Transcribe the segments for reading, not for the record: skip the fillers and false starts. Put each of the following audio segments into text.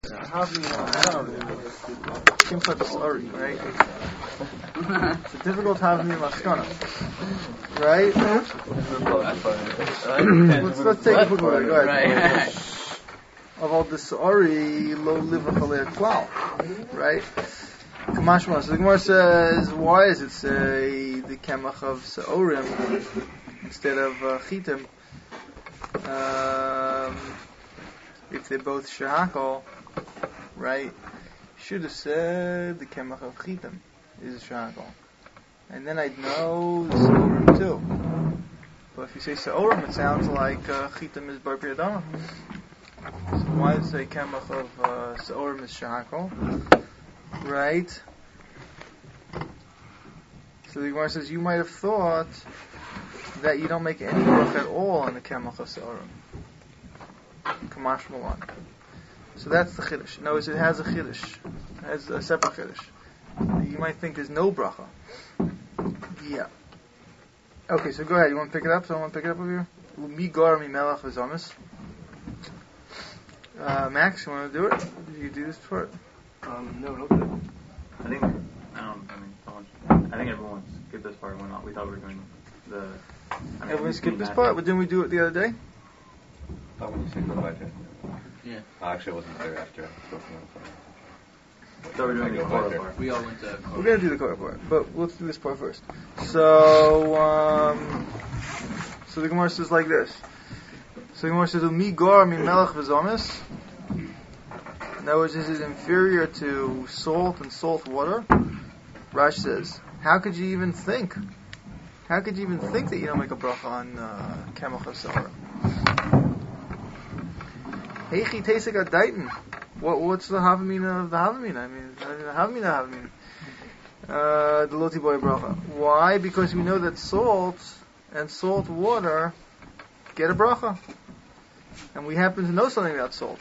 Right? It's a difficult Havni Maskana. Right? Let's take a quick look. Go ahead. Of the Sa'ori, lo livachalei klal. Right? Kamashma. So the Gemara says, why does it say the Kemach of Sa'orim instead of Chitim? If they're both Shahakal, right? Should have said the Kemach of Chitim is Shahakal. And then I'd know the Sa'orim too. But if you say Sa'orim, it sounds like Chitim is Bar Priyadama. So why does it say Kemach of Sa'orim is Shahakal? Right? So the Gemara says, you might have thought that you don't make any brach at all on the Kemach of Sa'orim. Kamash Malan. So that's the Chiddush. Notice it has a Chiddush. It has a separate Chiddush. You might think there's no bracha. Yeah. Okay, so go ahead. You want to pick it up? Someone pick it up over here? Mi gar mi melach v'zamis. Max, you want to do it? Did you do this part? No. I think everyone skipped this part. We thought we were doing the. Everyone skipped this part, but didn't we do it the other day? When you said goodbye to Yeah. Actually, I wasn't there after. So we're doing the Korah part. We all went to Korah. We're going to do the Korah part, but let's do this part first. So the Gemara says like this. So the Gemara says, Mi gar mi melech v'zamis. In other words, this is inferior to salt and salt water. Rash says, how could you even think? How could you even think that you don't make a bracha on Kemach of Sa'orim? Heichi Tesek Adaitin. What's the Havamina of the Havamina? I mean, the Havamina. The Loti Boy bracha. Why? Because we know that salt and salt water get a bracha. And we happen to know something about salt.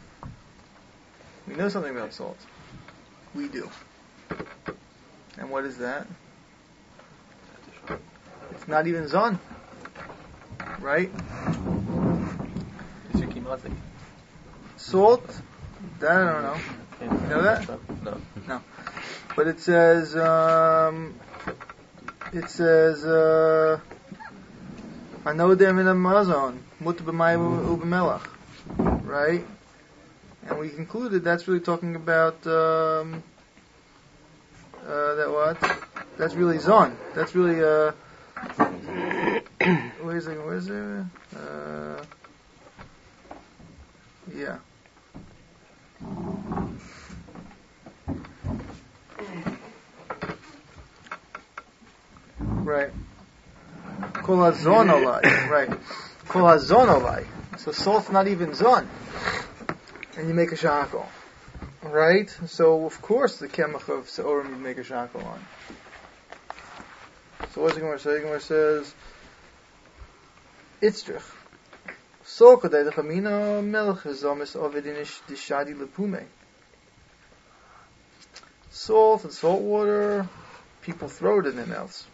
We know something about salt. We do. And what is that? It's not even zon. Right? Salt? That I don't know. You know that? No. But it says, Anodem in Amazon, Mut b'mayim u'b'melach. Right? And we concluded that's really talking about, that what? That's really zon. That's really, where is it? Yeah. Right. Kol hazon olai. Right. Kol hazon olai. So salt's not even zon. And you make a shakal. Right? So of course the Kemach of Sa'orim you make a shakal on. So what's the Gemara say? The Gemara says, Itzrich. So kadei dechamina melech zamis avedinish dishadi lepume. Salt and salt water, people throw it in their mouths.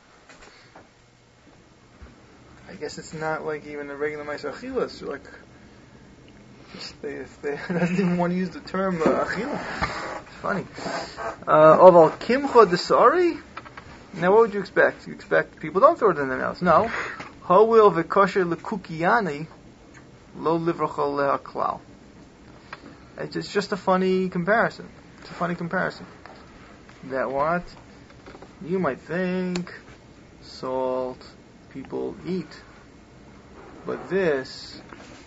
I guess it's not like even a regular ma'aser achila. It's like they doesn't even want to use the term achila. It's funny. Oval kimcha desari. Now, what would you expect? You expect people don't throw it in their mouths. No. Hawil v'kosher lekukiyani lo livrachal lehaklal. It's just a funny comparison. It's a funny comparison. That what? You might think salt people eat. But this,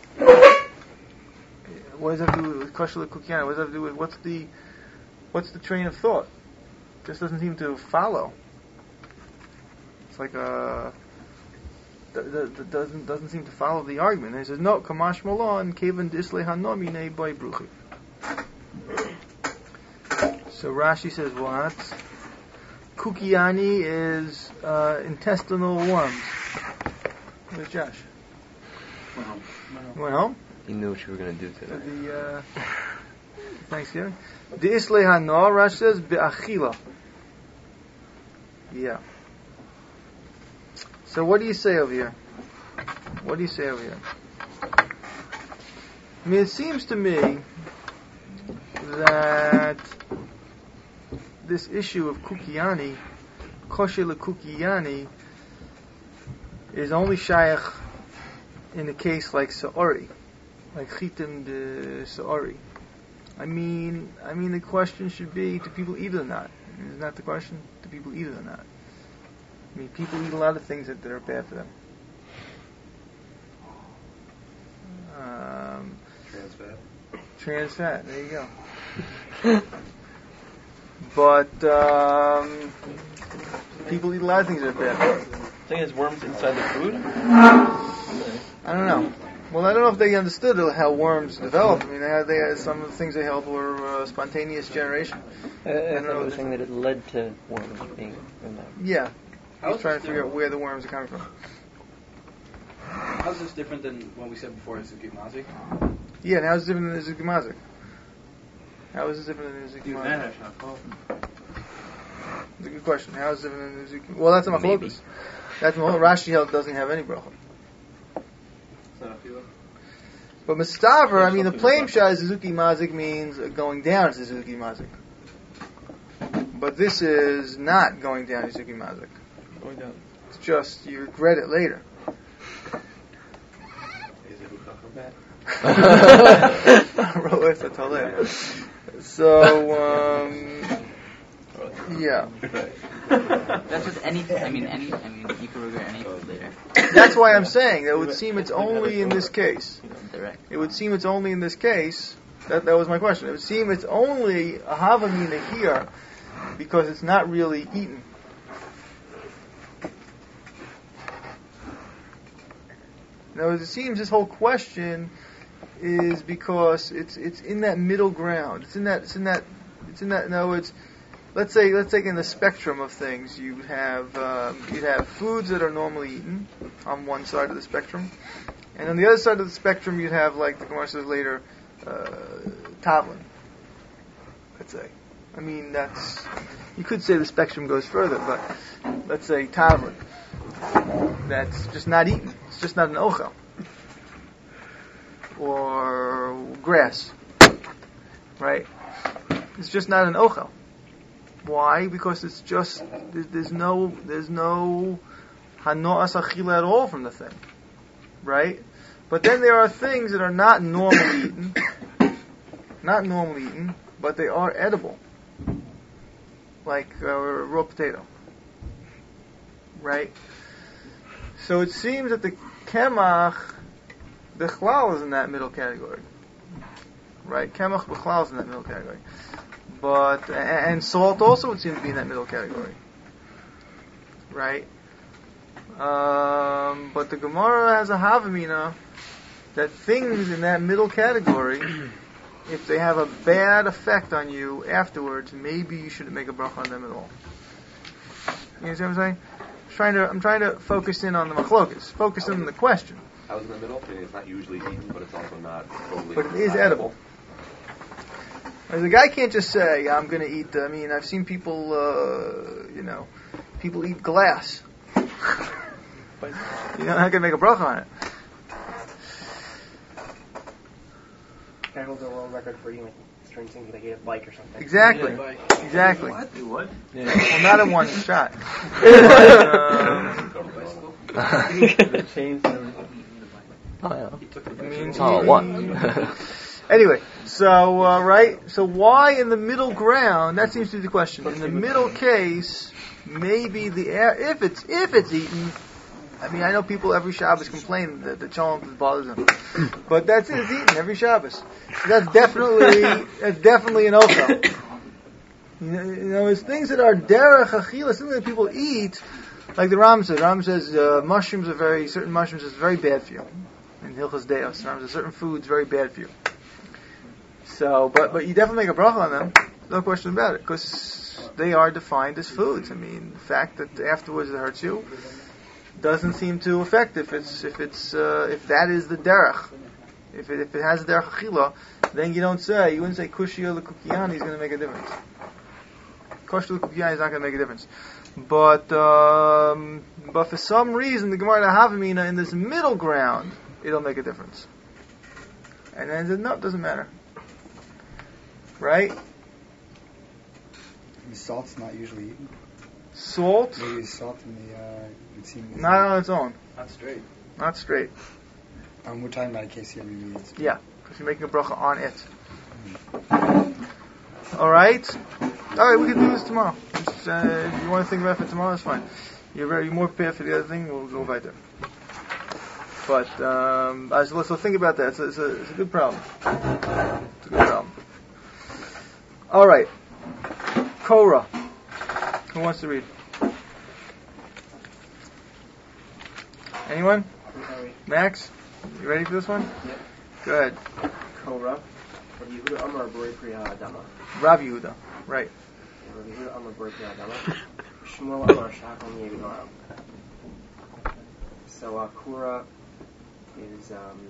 what does that have to do with kosher lekukiyani? What does that have to do with, what's the train of thought? It just doesn't seem to follow. It's like that doesn't seem to follow the argument. And he says, no, kamash malon, kevan disle hanomi nei boy bruchi. So Rashi says what? Kukiyani is intestinal worms. Where's Josh? Went home? He knew what you were going to do today. The Thanksgiving. The isle hano, Rashi says, be'achila. Yeah. So what do you say over here? I mean, it seems to me that this issue of kukiyani, kosher lekukiyani, is only shaykh in a case like Sa'ori, like Chitim de Sa'ori. I mean, the question should be, do people eat it or not? Isn't that the question? Do people eat it or not? I mean, people eat a lot of things that are bad for them. Trans fat, there you go. But people eat a lot of things that are bad. Thing is, worms inside the food? I don't know. Well, I don't know if they understood how worms develop. I mean, they had some of the things they held were spontaneous generation. I thought it was saying that it led to worms being in there. Yeah. I was trying to figure out where the worms are coming from. How's this different than what we said before, Zuki Mazik? Yeah, and how is it different than Zuki Mazik? How is it different than Zuki Mazik? That's a good question. How is it different than Zuki? Well, that's a machlokas. That's Rashi held doesn't have any bracha. But Mustaver, I mean, the plain shah is Zuki Mazik means going down to Zuki Mazik. But this is not going down to Zuki Mazik. Going down. It's just you regret it later. So, yeah. That's with anything. I mean, you can regret anything later. That's why I'm saying that it would seem it's only in this case. Direct. It would seem it's only in this case. That was my question. It would seem it's only a havamina here because it's not really eaten. In other words, it seems this whole question is because it's in that middle ground. It's in that. In other words, let's take in the spectrum of things. You'd have foods that are normally eaten on one side of the spectrum, and on the other side of the spectrum you'd have, like the Gemara says later, tavlin. Let's say. I mean, you could say the spectrum goes further, but let's say tavlin. That's just not eaten. It's just not an ochel. Or grass. Right? It's just not an ochel. Why? Because it's just, there's no hanoas achila at all from the thing. Right? But then there are things that are not normally eaten, but they are edible. Like raw potato. Right? So it seems that the kemach bichlal is in that middle category. Right? Kemach bichlal is in that middle category. But, and salt also would seem to be in that middle category. Right? But the Gemara has a havamina that things in that middle category, if they have a bad effect on you afterwards, maybe you shouldn't make a bracha on them at all. You know what I'm saying? I'm trying to focus in on the machlokas. Focus in on the question. I was in the middle. It's not usually eaten, but it's also not totally. But it is edible. The guy can't just say, I'm going to eat, I've seen people, people eat glass. But you're not going to make a bracha on it. That holds a world record for eating strange things like a bike or something. Exactly. Yeah, Exactly. What? Yeah. Well, not in one shot. The chains and everything. What? Anyway, so right, so why in the middle ground? That seems to be the question. In the middle case, maybe if it's eaten. I mean, I know people every Shabbos complain that the cholent bothers them, but that's it. It's eaten every Shabbos. That's definitely an ochel. You know, it's things that are derech achilas, things that people eat, like the Ram says. Certain mushrooms is very bad for you. In Hilchos Deos, Ram says certain foods very bad for you. So, but you definitely make a bracha on them, no question about it, because they are defined as foods. I mean, the fact that afterwards it hurts you doesn't seem to affect if that is the derech. If it has derech achila, then you wouldn't say kushia lekukiyani is going to make a difference. Kushia lekukiyani is not going to make a difference. But for some reason the Gemara Havamina in this middle ground, it'll make a difference. And then no, it doesn't matter. right? The salt's not usually eaten. Salt, They use salt in the. It seems. not on its own. Not straight. Not straight. We're talking about a case here. Maybe it's. Yeah, because you're making a bracha on it. All right, we can do this tomorrow. Just, if you want to think about it for tomorrow, that's fine. You're more prepared for the other thing. We'll go right there. But so think about that. It's a good problem. It's a good problem. All right, Korah. Who wants to read? Anyone? Max, you ready for this one? Yep. Go ahead. Korah. Rav Yehuda Amar Borei Pri Ha'adama. Rav Yehuda. Right. Rav Yehuda Amar Borei Pri Ha'adama. Shmuel Amar Shacham Yehuda. So Korah is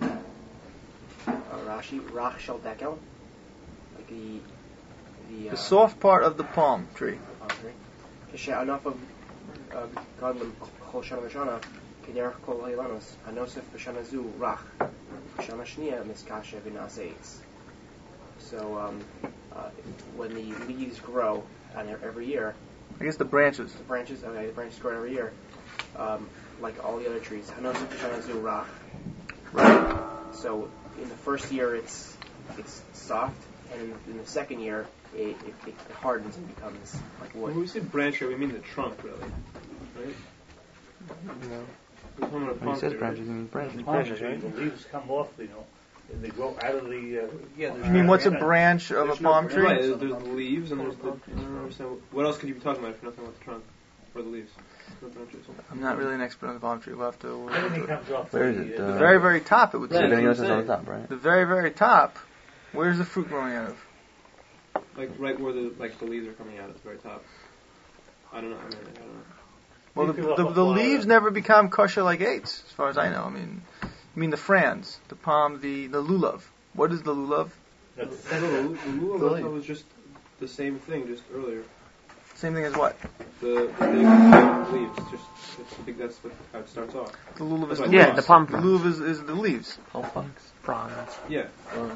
Rashi Rach Shel Dekel, like The soft part of the palm tree. Enough of Godlim Chol Shana V'Shana Kederach Kol Hailanos Hanosef V'Shana Zu Rach Shana Shnia Miskasha V'Naseitz. So when the leaves grow every year, I guess the branches. the branches grow every year, like all the other trees. Hanosef V'Shana Zu Rach. Right. So in the first year it's soft, and in the second year it hardens and becomes like wood. When we say branch here, we mean the trunk, really, right? No. We're talking about a When palm he says tree, branches, right? he means branches. Branches, right? The leaves come off, and they grow out of the. Yeah, You mean what's a branch of a There's palm no, tree? Right, there's the leaves and there's the. I don't understand. What else could you be talking about if you're not talking about the trunk or the leaves? No branches. I'm not really an expert on the palm tree. We'll have to. Everything comes off. Where is it? The very, very top, it would Right. seem. Everything else that's is what on I'm the top, right? The very, very top. Where's the fruit growing out of? Like right where the leaves are coming out at the very top. I don't know. I don't know. Well, They fill up the a lot leaves of- never become kosher like eights, as far as I know. I mean the frans, the palm, the lulav. What is the lulav? That's No, the lulav was just the same thing just earlier. Same thing as what? The big leaves. I think that's how it starts off. The lulav is the Yeah, leaves. the palm The lulav is the leaves. Fronds. Yeah.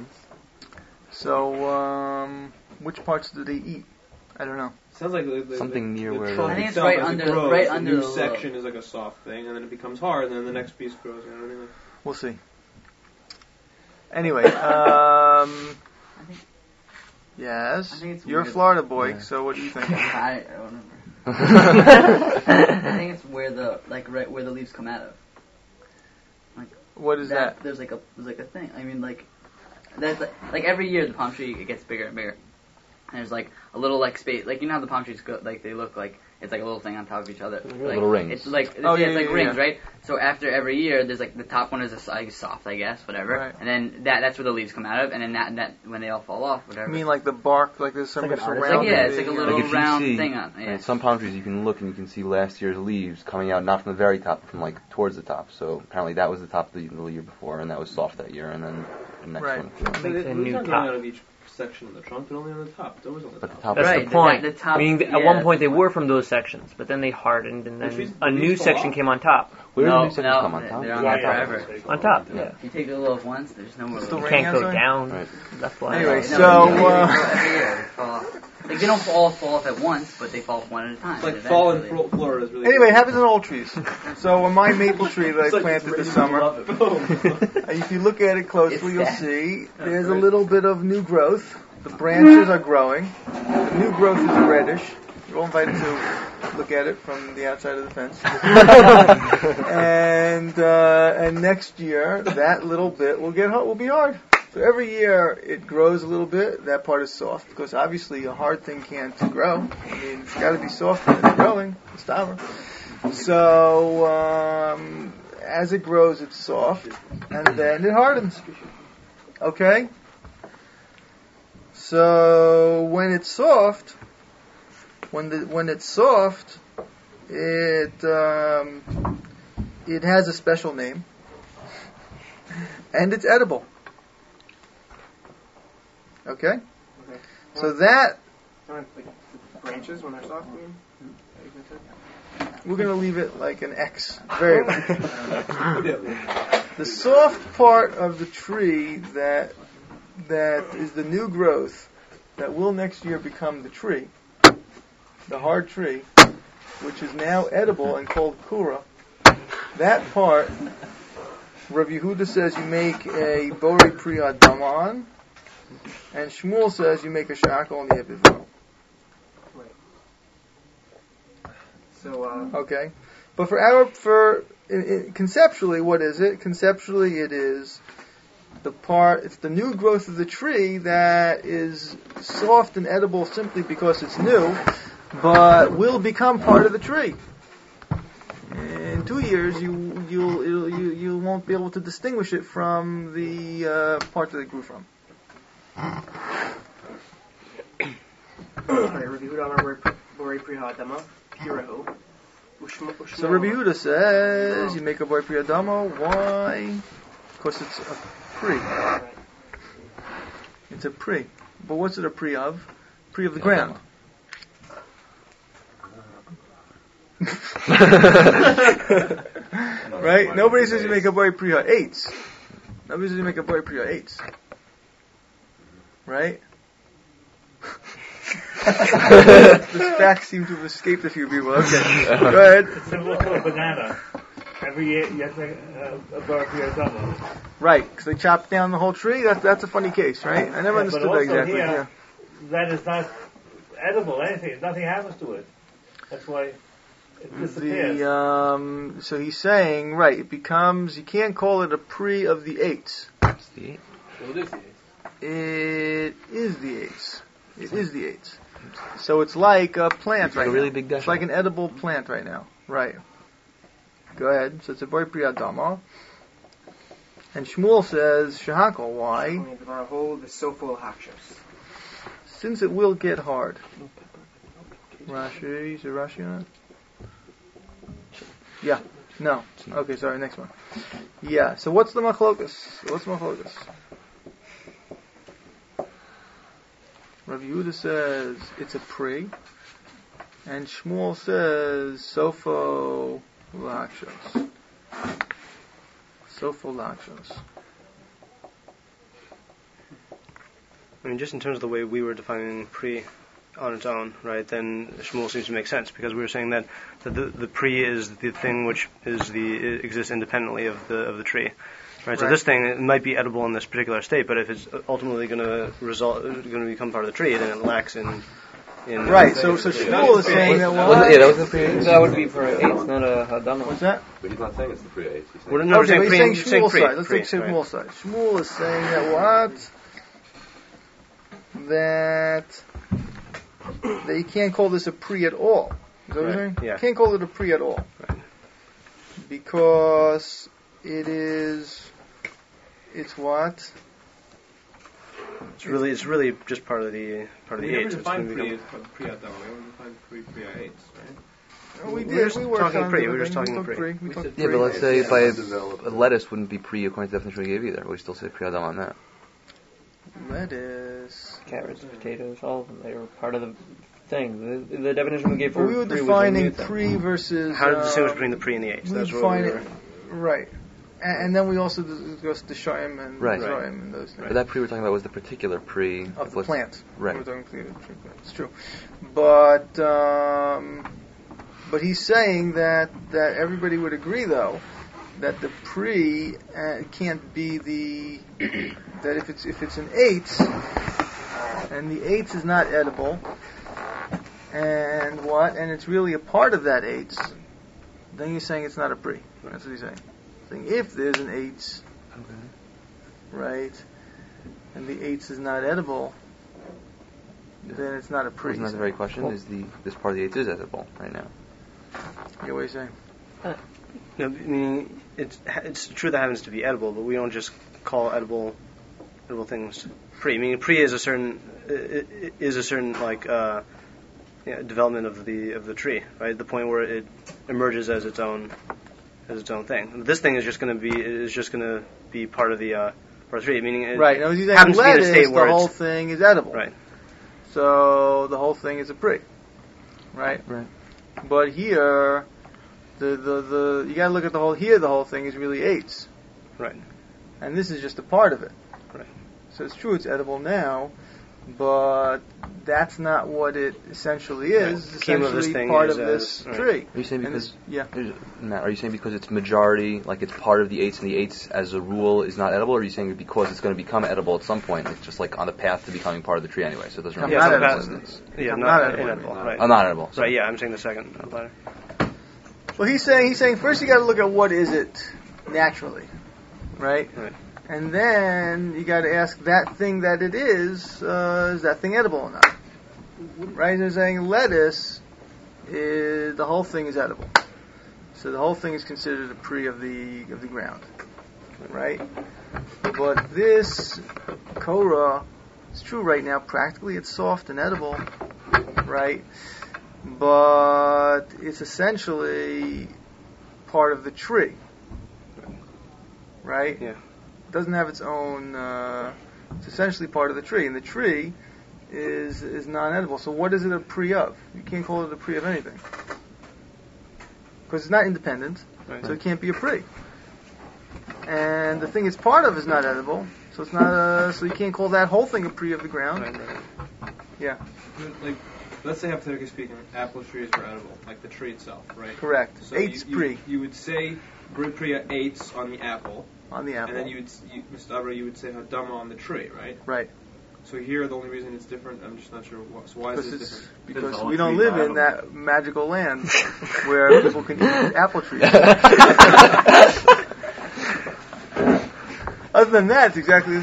So, which parts do they eat? I don't know. Sounds like the Something near the where trunk I think it's itself, right as it under- grows, right the under new the- section is like a soft thing, and then it becomes hard, and then the next piece grows. You know what I mean? We'll see. Anyway, yes, I think it's you're a weird. Florida boy, Yeah. so what do you think? I don't remember. I think it's where right where the leaves come out of. What is that? There's like a thing. I mean, there's like every year the palm tree it gets bigger and bigger. And there's like a little like space, like you know how the palm trees go, like they look like it's like a little thing on top of each other. Like, little rings. It's like Oh, it's yeah, like yeah, rings, yeah. right? So after every year, there's like the top one is like soft, I guess, whatever. Right. And then that's where the leaves come out of, and then that when they all fall off, whatever. I mean, like the bark, like there's some It's like an it's surrounding. like it's like a little Like if you round see, thing on. Yeah. in some palm trees you can look and you can see last year's leaves coming out, not from the very top, but from like towards the top. So apparently that was the top of the year before, and that was soft that year, and then the next Right. one. But Makes a it's new not top. going out of each section of the trunk, but only on the top. It's always on the But the top. top That's Right, the point. the top- Meaning that at yeah, one point that's they the were from those sections, but then they hardened, and The then trees- a the new leaves fall section off? came on top. Where No, do new sections no, come on top? they're on Dry there out. forever. On top, Yeah. If you take the lulav once, there's no more. Still lulav. raining Can't go outside? down. Right. Left line. Anyway, No, so, they grow every year. They fall off. Like they don't all fall off at once, but they fall off one at a time. It's like And fall in eventually- Florida is really. Anyway, it happens in old trees. So on my maple tree that I planted this summer, Boom. if you look at it closely, It's you'll that. see there's a little bit of new growth. The branches are growing. The new growth is reddish. You're all invited to look at it from the outside of the fence. and next year, that little bit will be hard. So every year it grows a little bit. That part is soft because obviously a hard thing can't grow. I mean, it's got to be soft when it's growing. It's stubborn. So as it grows, it's soft, and then it hardens. Okay. So when it's soft, it has a special name, and it's edible. Okay. So that Like branches when they're soft. we're going to leave it like an X variable. The soft part of the tree that is the new growth that will next year become the tree, the hard tree, which is now edible and called kura, that part, Rav Yehuda says you make a borei pri adama on, and Shmuel says you make a shakal on the epivo. So, Okay, but conceptually, what is it? Conceptually, it is it's the new growth of the tree that is soft and edible simply because it's new, but will become part of the tree. In 2 years, you won't be able to distinguish it from the part that it grew from. So Rabbi Yehuda says you make a borei pri adama. Why? Because it's a pri. It's a pri. But what's it a pri of? Pri of the ground. Right? Nobody says you make a borei pri ha'etz. Nobody says you make a borei pri ha'etz. Right? The facts seem to have escaped a few people. Okay, go ahead. It's similar to a banana. Every year you have to make a borei pri adama. Right, because they chopped down the whole tree. That's a funny case, right? I never understood that exactly. Here, that is not edible. Anything, nothing happens to it. That's why it disappears. So he's saying, right? It becomes. You can't call it a pri of the eights. It's the eight. Well, it is the eighth. It is the eights. It is the eights. So it's like a plant right a really now. big It's like an edible plant right now. Right. Go ahead. So it's a borei pri adama. And Shmuel says, Shahakal, why? Since it will get hard. Rashi, is it Rashi on it? Yeah. No. Okay, sorry, next one. Yeah, so what's the machlokas? Rav Yehuda says it's a pri, and Shmuel says sofo lakshos. Sofo lakshos. I mean, just in terms of the way we were defining pri on its own, right, then Shmuel seems to make sense, because we were saying that the pri is the thing which exists independently of the tree. Right, so this thing, it might be edible in this particular state, but if it's ultimately going to become part of the tree, then it lacks in right. So Shmuel is saying that that would be for eights, not a hadama. What's that? But he's not saying it's the pre eighth. We're saying Shmuel's side. Let's take Shmuel's side. Shmuel is saying that what? That you can't call this a pri at all. Is that what you're saying? Yeah. You can't call it a pri at all. Right. Because it's what? It's really just part of the eight. We never defined pri as pri adama. We only defined pri eights, right? No, we were just talking pri. We were just talking pri. Yeah, but let's say if a lettuce wouldn't be pri according to the definition we gave either. We still say pri adama on that. Lettuce, carrots, potatoes, all of them. They were part of the thing. The definition we gave for we were pri defining was pri versus. How to distinguish between the pri and the eights? That's what we were. Right. And then we also discussed the Shaim and Zraim and those things. But that pri we're talking about was the particular pri of the plant. Right. We're talking tree plant. It's true. But he's saying that everybody would agree, though, that the pri can't be that if it's an eighth, and the eighth is not edible, and it's really a part of that eighth, then you're saying it's not a pri. That's what he's saying. If there's an eighth, right, and the eighth is not edible, then it's not a pri. Isn't that the very question? Is this part of the eighth is edible right now? Yeah, what are you saying? No, I mean, it's true that happens to be edible, but we don't just call edible things pri. I mean, pri is a certain like development of the tree, right? The point where it emerges as its own thing. This thing is just going to be part of the tree, meaning it right. Now, he's happens saying to be in a state where the whole thing is edible. Right. So the whole thing is a pri. Right. Right. But here, the you got to look at the whole. Here, the whole thing is really eights. Right. And this is just a part of it. Right. So it's true, it's edible now, but that's not what it essentially is. It's Kima of this essentially thing part is of this right. tree. Are you saying And because it's- Matt, are you saying because it's majority, like it's part of the eights, and the eights as a rule is not edible, or are you saying because it's going to become edible at some point? It's just like on the path to becoming part of the tree anyway, so it doesn't really Not have edible. existence. Yeah, I'm not not edible. inedible. Right. Not edible. Right. Yeah, I'm saying the second letter. Well, he's saying first you got to look at what is it naturally, right? Right. And then you got to ask that thing that it is that thing edible or not? Right? They're saying lettuce, the whole thing is edible. So the whole thing is considered a pre of the ground, right? But this Korah, it's true right now. Practically, it's soft and edible, right? But it's essentially part of the tree, right? Yeah. It doesn't have its own. It's essentially part of the tree, and the tree is non-edible. So what is it a pre of? You can't call it a pre of anything because it's not independent, Right. so it can't be a pre. And the thing it's part of is not edible, so it's not. So you can't call that whole thing a pre of the ground. Right. Yeah, Like, let's say hypothetically speaking, apple trees were edible, like the tree itself, right? correct. So Eight's pre You would say Brit Priya eights on the apple, on the apple. and then Mr. Abra, you would say Hadama on the tree, right? Right. So here, the only reason it's different, I'm just not sure. So why is Because this it's different? because all we don't trees live are in edible. that magical land where people can eat apple trees. Other than that, it's exactly the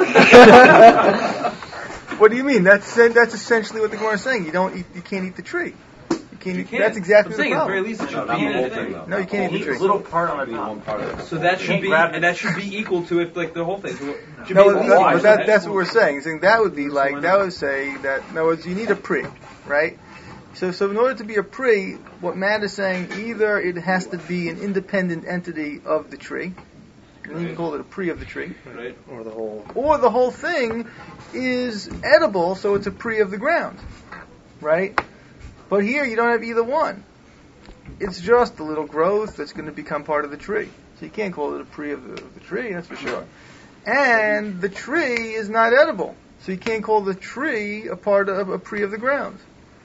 same. What do you mean? That's essentially what the Gemara is saying. You can't eat the tree. You can't. That's exactly I'm the saying at the very problem. least it No, should not be the in whole it. thing, though. No, you can't eat the Eat tree. a little part on it. One part of it. So that should Can't be, grab it. and that should be equal to if like the whole thing. So it should No, be at least that's what we're saying. Saying that would be like that would say that. In other words, you need a pre, right? So in order to be a pre, what Matt is saying, either it has to be an independent entity of the tree, and you can call it a pre of the tree, Right. Or the whole. or the whole thing is edible, so it's a pre of the ground, right? But here you don't have either one. It's just a little growth that's going to become part of the tree. So you can't call it a pre of the tree, that's for sure. And the tree is not edible, so you can't call the tree a part of a pre of the ground,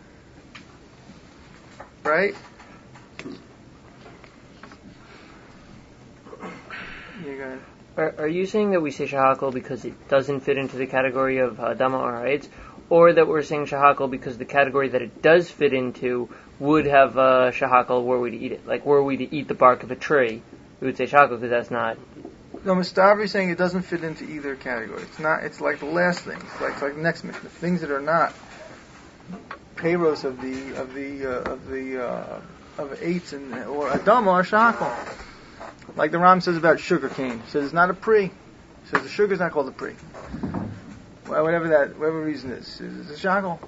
right? You're gonna. Are you saying that we say shahakal because it doesn't fit into the category of dama or ha'etz, or that we're saying shahakal because the category that it does fit into would have shahakal were we to eat it? Like, were we to eat the bark of a tree, we would say shahakal because that's not. No, Mustafa is saying it doesn't fit into either category. It's not. It's like the last things, like the next mission, the things that are not payros of eights and or adama or shahakal. Like the Ram says about sugar cane. He says it's not a pre. He says the sugar is not called a pre. Well, whatever reason is, it's a shahakal.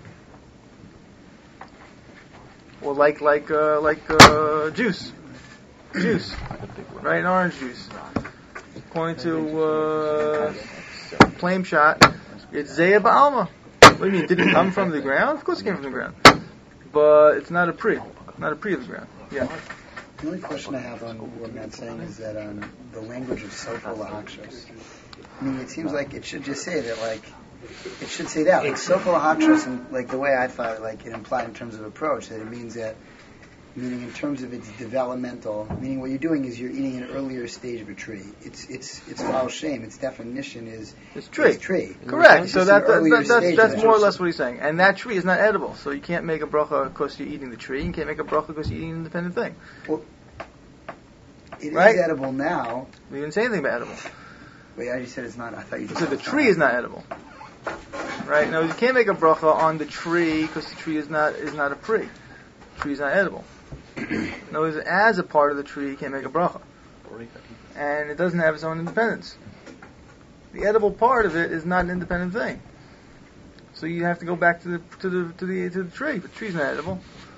Or like juice, right? Orange juice. According to Flame Shot, it's Zeya Ba'alma. What do you mean? Did it come from the ground? Of course it came from the ground. But it's not a pre. Not a pre of the ground. Yeah. The only question I have on what Matt's saying is that the language of Sofa Lahakshos. I mean, it seems like it should just say that, like, it should say that. Like, Sofa Lahakshos, and like the way I thought, like, it implied in terms of approach, that it means that, meaning in terms of its developmental, meaning what you're doing is you're eating an earlier stage of a tree. It's Baal Shem. Its definition is it's tree. It's tree. Correct. It's So just an earlier stage that's of more or it. less what he's saying. And that tree is not edible. So you can't make a bracha because you're eating the tree. You can't make a bracha because you're eating an independent thing. Well, it Right? is edible now. We didn't say anything about edible. Wait, I just said it's not. I thought you You just said the said tree is not edible. Right? No, you can't make a bracha on the tree because the tree is not a pre. The tree is not edible. No, as a part of the tree, you can't make a bracha. And it doesn't have its own independence. The edible part of it is not an independent thing. So you have to go back to the tree. But the tree's not edible.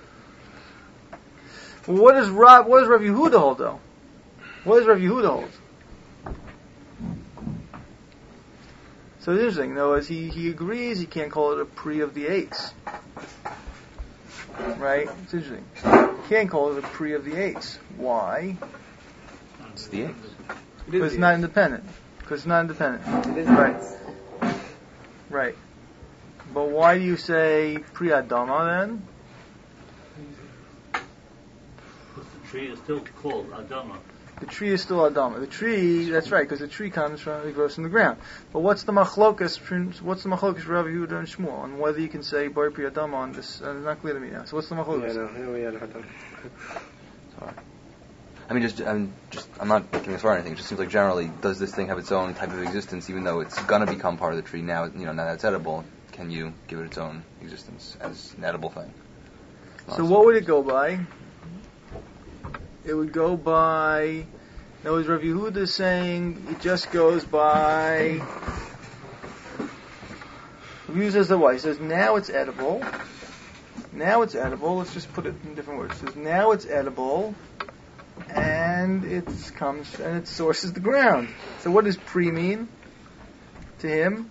Well, what does Rav Yehuda hold though? What does Rav Yehuda hold? So it's interesting. In other words, he agrees you can't call it a pre of the eights. Right? It's interesting. You can't call it a pre of the eights. Why? It's the eights. Because it's not independent. Right. Right. But why do you say Pri Adama then? Because the tree is still called Adama. The tree is still Adama. The tree, that's right, because the tree it grows from the ground. But what's the machlokas for Rabbi Yehuda and Shmuel on whether you can say Bar Pri Adama on this? It's not clear to me now. So what's the machlokas? We had a hard time. Sorry. I mean, I'm not getting as far or anything. It just seems like generally, does this thing have its own type of existence, even though it's gonna become part of the tree now? Now that it's edible, can you give it its own existence as an edible thing? So what would it go by? It would go by. In other words, Rabbi Yehuda is saying it just goes by. Rabbi Yehuda says what? He says now it's edible. Now it's edible. Let's just put it in different words. He says now it's edible. And it comes and its source is the ground. So what does pre mean to him?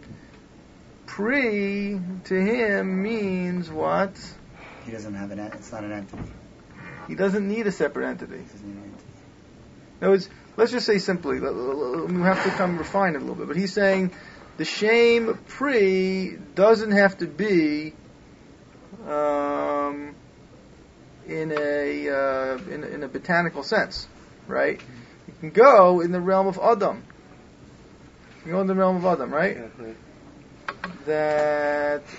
Pre to him means what? He doesn't have it's not an entity. He doesn't need a separate entity. He doesn't need an entity. In other words, let's just say simply, we have to refine it a little bit, but he's saying the shame pre doesn't have to be in a botanical sense, right? You can go in the realm of Adam. You can go in the realm of Adam, right? Yeah, right. That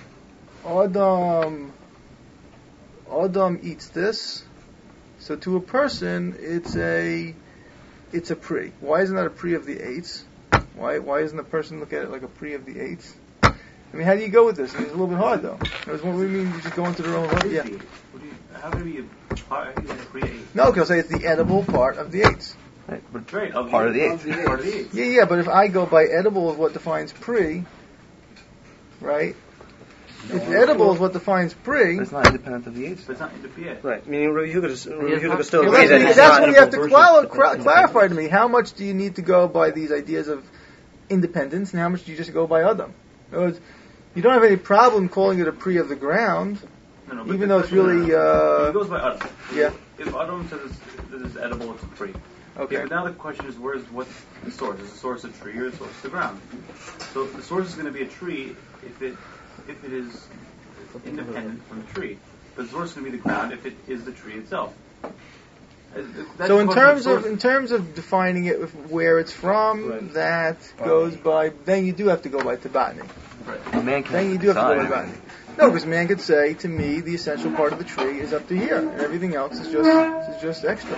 Adam eats this, so to a person it's a pre. Why isn't that a pre of the eights? Why isn't a person look at it like a pre of the eights? I mean, how do you go with this? I mean, it's a little bit hard though. What do you mean? You just go into the realm of Adam? Yeah. How can it be a part of the eight? No, because I'll say it's the edible part of the eights. Right, but right, part of the eights. Part of the eights. Yeah, but if I go by edible is what defines pre, right? If edible is what defines pre, but it's not independent of the eights. But it's not independent. Right, meaning Rabbi Yehuda could still well, agree that it's that's not what you have to edible. clarify to me. How much do you need to go by these ideas of independence, and how much do you just go by Adam? In other words, you don't have any problem calling it a pre of the ground, No, even though it's really. It goes by Adam. Yeah. If Adam says this is edible, it's a pre. Okay. But now the question is, what's the source? Is the source a tree or the source the ground? So the source is going to be a tree if it is independent from the tree. But the source is going to be the ground if it is the tree itself. So in terms of defining it with where it's from, right. that goes by. Then you do have to go by Tabatni. Right. Then you do have to go by Tabatni. No, because man could say to me the essential part of the tree is up to here, and everything else is just extra.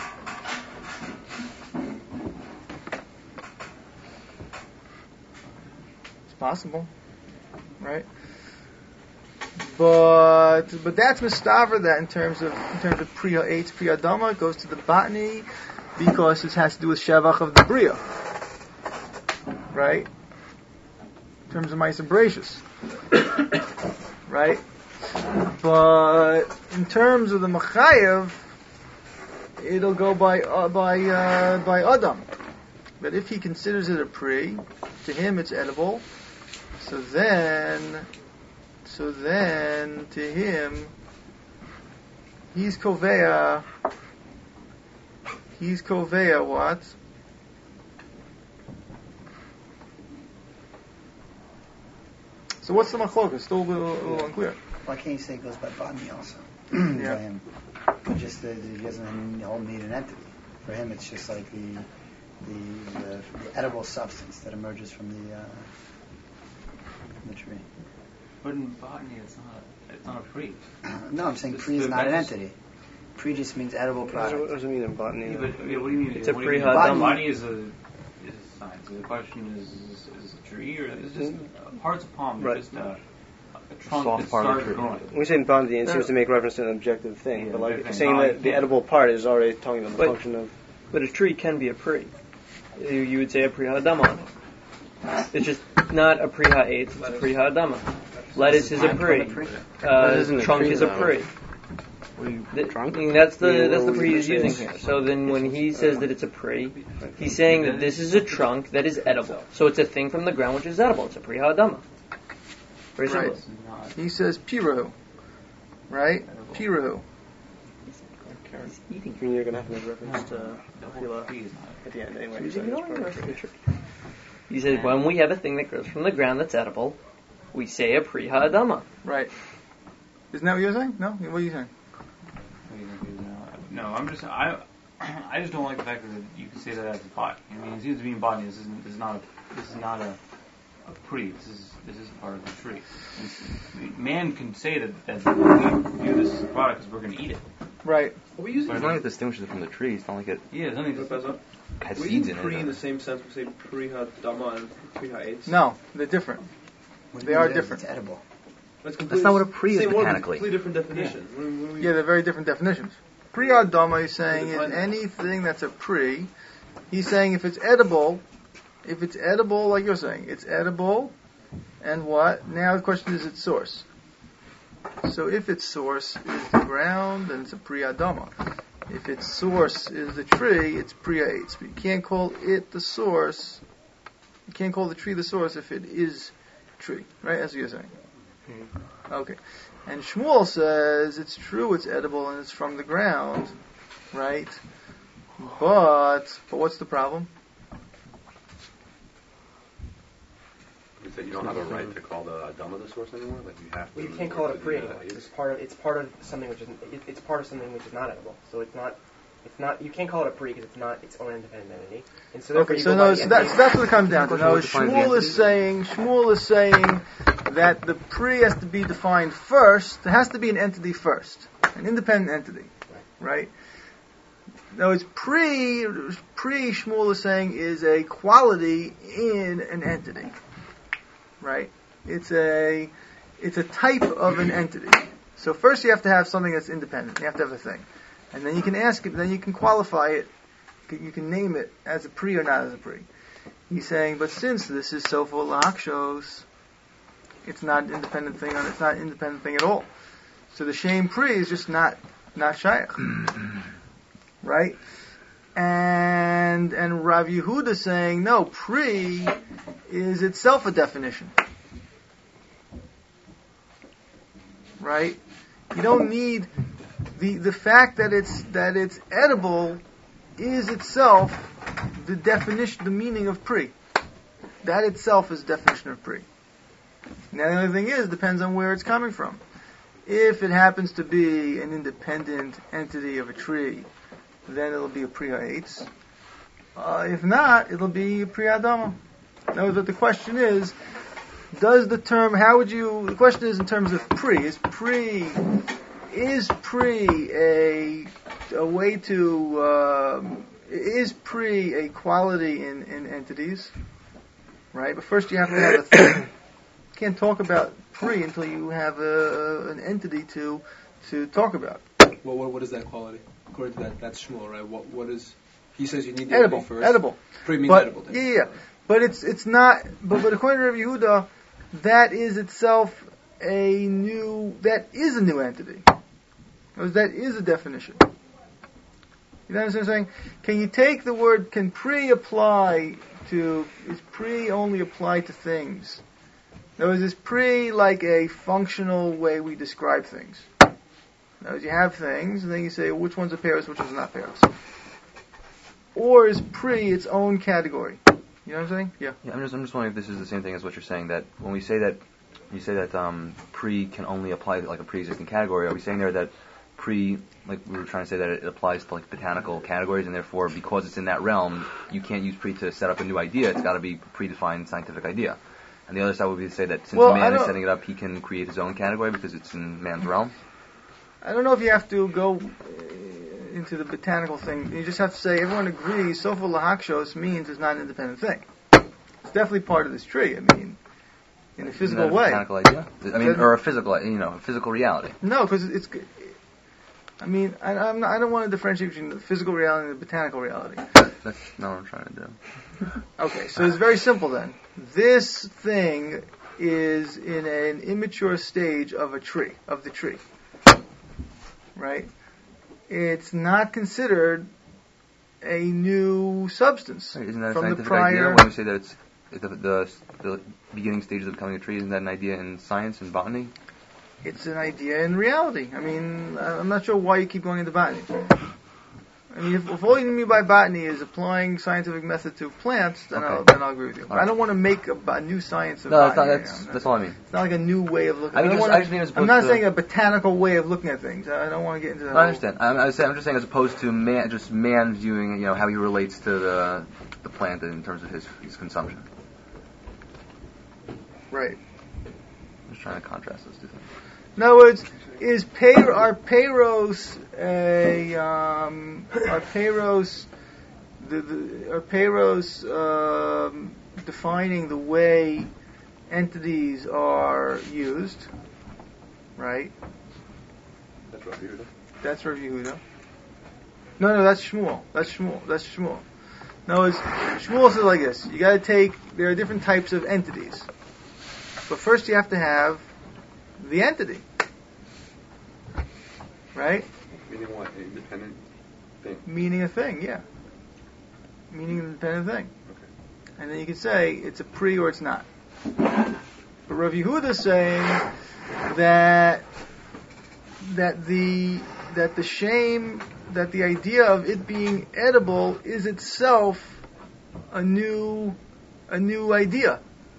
It's possible, right? But that's mistaver that in terms of Priya 8, Priya Dama, it goes to the Batni because it has to do with Shevach of the Bria. Right? In terms of Ma'aseh Bereshis. Right? But in terms of the Machayev, it'll go by Adam. That if he considers it a Pri, to him it's edible, so then to him, he's Kovea what? So what's the machlokas? Still a little unclear. Why can't you say it goes by botany also? Yeah. For him. But just that he doesn't need an entity. For him it's just like the edible substance that emerges from the tree. But in botany, it's not a pre. No, I'm saying pre is not an entity. Pre just means edible product. What does it mean in botany? Yeah, but what do you mean? It's a pre-Hadam. Botany is a science. So the question is a tree or is just parts of palm? Right. Just a trunk Soft that part of the started tree. growing. When we say in botany, it seems to make reference to an objective thing. Yeah, but like objective saying thing. that the edible part is already talking about the function of. But a tree can be a pri. You would say a pri ha'adama on it. It's just not a pri ha'etz, it's a pri ha'adama. Lettuce is a pri. Trunk is a pri. Trunk? That's the pri he's using here. So then when he says that it's a pri, he's saying that this is a trunk that is edible. So it's a thing from the ground which is edible. It's a pri ha'adama. Very simple. Right. He says piru. Right? Piru. He's eating. I mean, you're going to have to make reference to Phila at the end anyway. He says when we have a thing that grows from the ground that's edible, we say a Pri Ha'adama. Right. Isn't that what you're saying? No? What are you saying? No, I just don't like the fact that you can say that as a bot. I mean, it seems to be in botany. This is not a Pri. This is part of the tree. Man can say that we view this as a product because we're going to eat it. Right. We use it. It's not like it distinguishes it from the tree. It's not like it. Yeah, it's nothing. Has we seeds use in Pri it. in the same sense we say Pri Ha'adama and Pri Ha'etz? No, they're different. They are different. It's edible. That's not what a Pri is same word, mechanically. Completely different definition. Yeah, they're very different definitions. Pri Ha'adama is saying is anything that's a Pri. He's saying if it's edible, like you're saying, it's edible, and what? Now the question is its source. So if its source is the ground, then it's a Pri Ha'adama. If its source is the tree, it's Pri Ha'etz. But you can't call it the source. You can't call the tree the source if it is tree, right? That's what you're saying. Okay. And Shmuel says it's true, it's edible, and it's from the ground, right? But what's the problem? You said you don't have a right to call the Adama the source anymore. Like you have to. Well, you can't call it a Pri anymore. It's part of something which is not edible. So it's not. You can't call it a Pri because it's not its own independent entity. And so Okay, so that's what it comes down to. No, Shmuel is saying that the Pri has to be defined first. There has to be an entity first, an independent entity, right? No, it's Pri. Shmuel is saying is a quality in an entity, right? It's a type of an entity. So first you have to have something that's independent. You have to have a thing. And then you can ask it, then you can qualify it, you can name it as a Pri or not as a Pri. He's saying, but since this is Sofo L'Hakshos, it's not an independent thing, it's not an independent thing at all. So the Shem Pri is just not Shaykh. Right? And Rav Yehuda is saying, no, Pri is itself a definition. Right? You don't need the fact that it's edible is itself the definition, the meaning of Pri. That itself is the definition of Pri. Now the only thing is, it depends on where it's coming from. If it happens to be an independent entity of a tree, then it'll be a Pri Ha'etz. If not, it'll be a Pri Ha'adama. Now, the question is, does the term, the question is in terms of Pri, is Pri a way to, is Pri a quality in entities? Right? But first you have to have a thing. You can't talk about Pri until you have an entity to talk about. Well, what is that quality? According to that's Shmuel, right? What is? He says you need the edible first. Edible. Pri means edible. Then. Yeah. But it's not. But according to Rabbi Yehuda, that is itself a new entity. That is a definition. You know what I'm saying? Can you take the word? Can Pri apply to? Is Pri only apply to things? In other words, is Pri like a functional way we describe things? In other words, you have things, and then you say which one's a Paris, which one's not Paris. Or is Pri its own category? You know what I'm saying? Yeah. I'm just wondering if this is the same thing as what you're saying. That when we say that, you say that Pri can only apply to like a pre-existing category. Are we saying there that Pri, like we were trying to say that it applies to like botanical categories, and therefore because it's in that realm, you can't use Pri to set up a new idea. It's got to be a predefined scientific idea. And the other side would be to say that since man is setting it up, he can create his own category because it's in man's realm. I don't know if you have to go into the botanical thing. You just have to say everyone agrees Sofo L'Hakshos means it's not an independent thing. It's definitely part of this tree. I mean, in a physical way. Botanical idea? I mean, or a physical reality. No, because it's. I mean, I don't want to differentiate between the physical reality and the botanical reality. That's not what I'm trying to do. Okay, so it's very simple then. This thing is in an immature stage of the tree. Right? It's not considered a new substance. Isn't that a from scientific the prior idea when we say that it's the beginning stages of becoming a tree? Isn't that an idea in science and botany? It's an idea in reality. I mean, I'm not sure why you keep going into botany. I mean, if all you mean by botany is applying scientific method to plants, then, Okay. I'll agree with you. But All I don't want to make a new science of No, that's, botany. not, you know. that's all I mean. It's not like a new way of looking. I mean, don't just- wanna- I just mean as I'm opposed not to- saying a botanical way of looking at things. I don't want to get into that. No, I understand. I'm just saying as opposed to man viewing, how he relates to the plant in terms of his consumption. Right. I'm just trying to contrast those two things. In other words, are payros defining the way entities are used, right? That's Rav Yehuda. That's Rav Yehuda. No, that's Shmuel. No, Shmuel says like this: you got to there are different types of entities, but first you have to have the entity, right? Meaning what? An independent thing. Meaning a thing, yeah. Meaning an independent thing. Okay. And then you can say it's a pri or it's not. But Rav Yehuda is saying that the idea of it being edible is itself a new idea.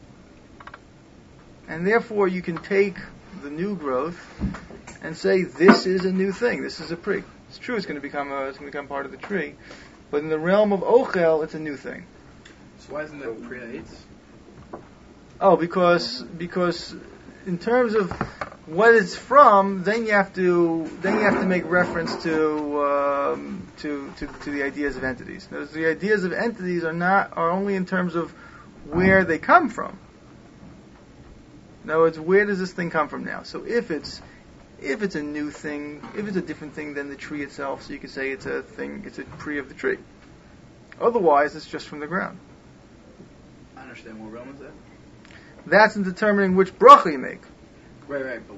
And therefore you can take the new growth and say this is a new thing. This is a pri. It's true. It's going to become part of the tree, but in the realm of ochel, it's a new thing. So why isn't that Priya Eitz? Oh, because in terms of what it's from, then you have to make reference to the ideas of entities. Notice the ideas of entities are only in terms of where they come from. In other words, where does this thing come from now? So if it's a new thing, if it's a different thing than the tree itself, so you could say it's a pri of the tree. Otherwise, it's just from the ground. I understand. What realm is that? That's in determining which bracha you make. Right. But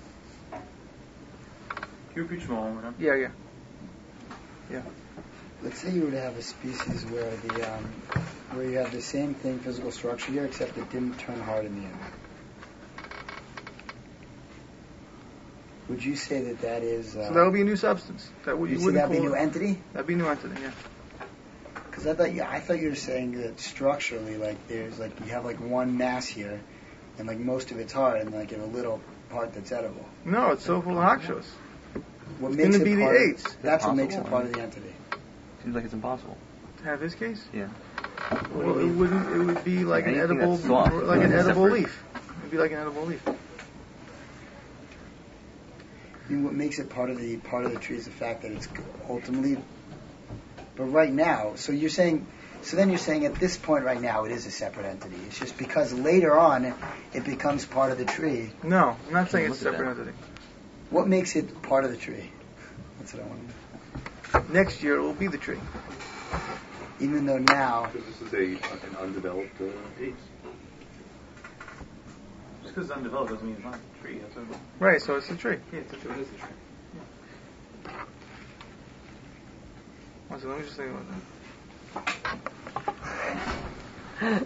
Can you repeat Shmuel one more time? Yeah. Let's say you were to have a species where you have the same thing, physical structure here, except it didn't turn hard in the end. Would you say that is? So that would be a new substance. That would you say that'd be a new entity? That'd be a new entity, yeah. Because I thought you were saying that structurally, like there's like you have like one mass here, and like most of it's hard, and like you have a little part that's edible. No, it's so full of hakshos. What It's makes going to it be the part eights. That's what makes it part of the entity. Seems like it's impossible. To have his case? Yeah. Well, it would be like an Anything edible, that's soft, like an edible separate. leaf. It'd be like an edible leaf. I mean, what makes it part of the tree is the fact that it's ultimately. But right now, so then you're saying at this point right now it is a separate entity. It's just because later on it becomes part of the tree. No, I'm not saying it's a separate entity. What makes it part of the tree? That's what I want to know. Next year it will be the tree. Even though now. Because this is an undeveloped eighth. Just because it's undeveloped doesn't mean it's not a tree. That's what I mean. Right, so it's a tree. Yeah, it's a tree. It is a tree. So let me just think about that.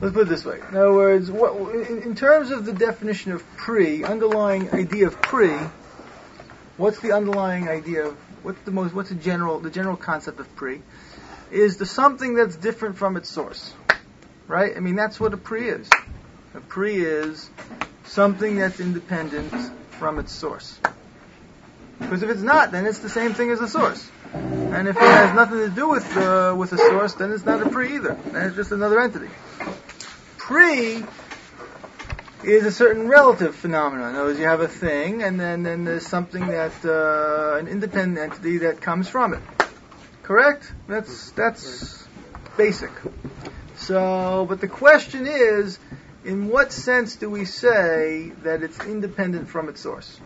let's put it this way. In other words, in terms of the definition of pri, underlying idea of pri, what's the underlying idea of what's the general concept of pri? Is the something that's different from its source, right? I mean, that's what a pri is. A pri is something that's independent from its source. Because if it's not, then it's the same thing as the source. And if it has nothing to do with the source, then it's not a pri either. Then it's just another entity. Pri is a certain relative phenomenon. In other words, you have a thing, and then there's something that an independent entity that comes from it. Correct? That's basic. So, but the question is, in what sense do we say that it's independent from its source?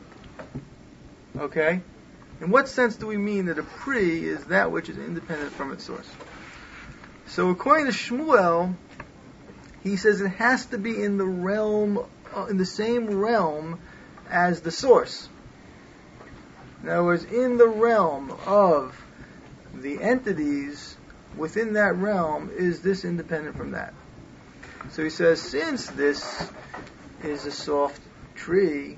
Okay? In what sense do we mean that a pri is that which is independent from its source? So according to Shmuel, he says it has to be in the realm, in the same realm as the source. In other words, in the realm of the entities, within that realm, is this independent from that? So he says, since this is a soft tree,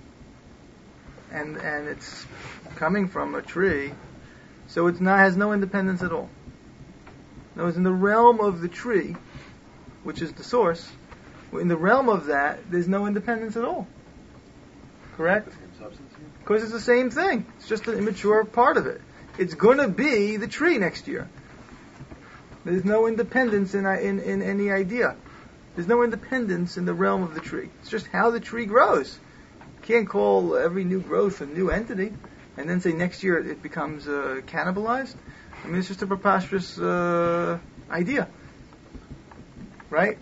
and it's coming from a tree, so it has no independence at all. In other words, in the realm of the tree, which is the source, in the realm of that, there's no independence at all. Correct? Because it's the same thing. It's just an immature part of it. It's going to be the tree next year. There's no independence in any idea. There's no independence in the realm of the tree. It's just how the tree grows. You can't call every new growth a new entity and then say next year it becomes cannibalized. I mean, it's just a preposterous idea. Right?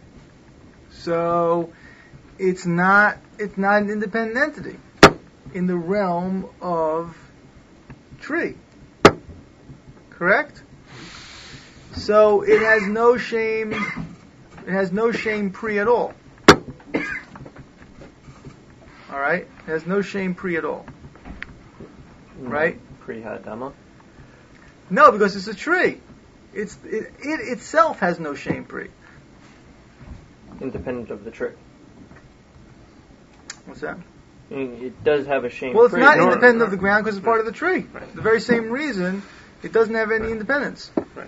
So it's not an independent entity in the realm of tree. Correct? So it has no shame. It has no shame pri at all. All right? It has no shame pri at all. Right? Pri hadama? No, because it's a tree. It itself has no shame pri. Independent of the tree. What's that? It does have a shame. Well, it's not independent of the ground because it's part of the tree. Right. The very same reason it doesn't have any independence. Right.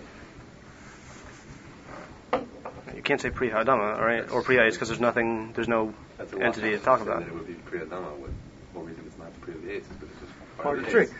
You can't say pri hadama, right? Or pri because there's no entity to talk about. It would be pri hadama. What reason it's not the pri of the eights is because it's just part of the tree.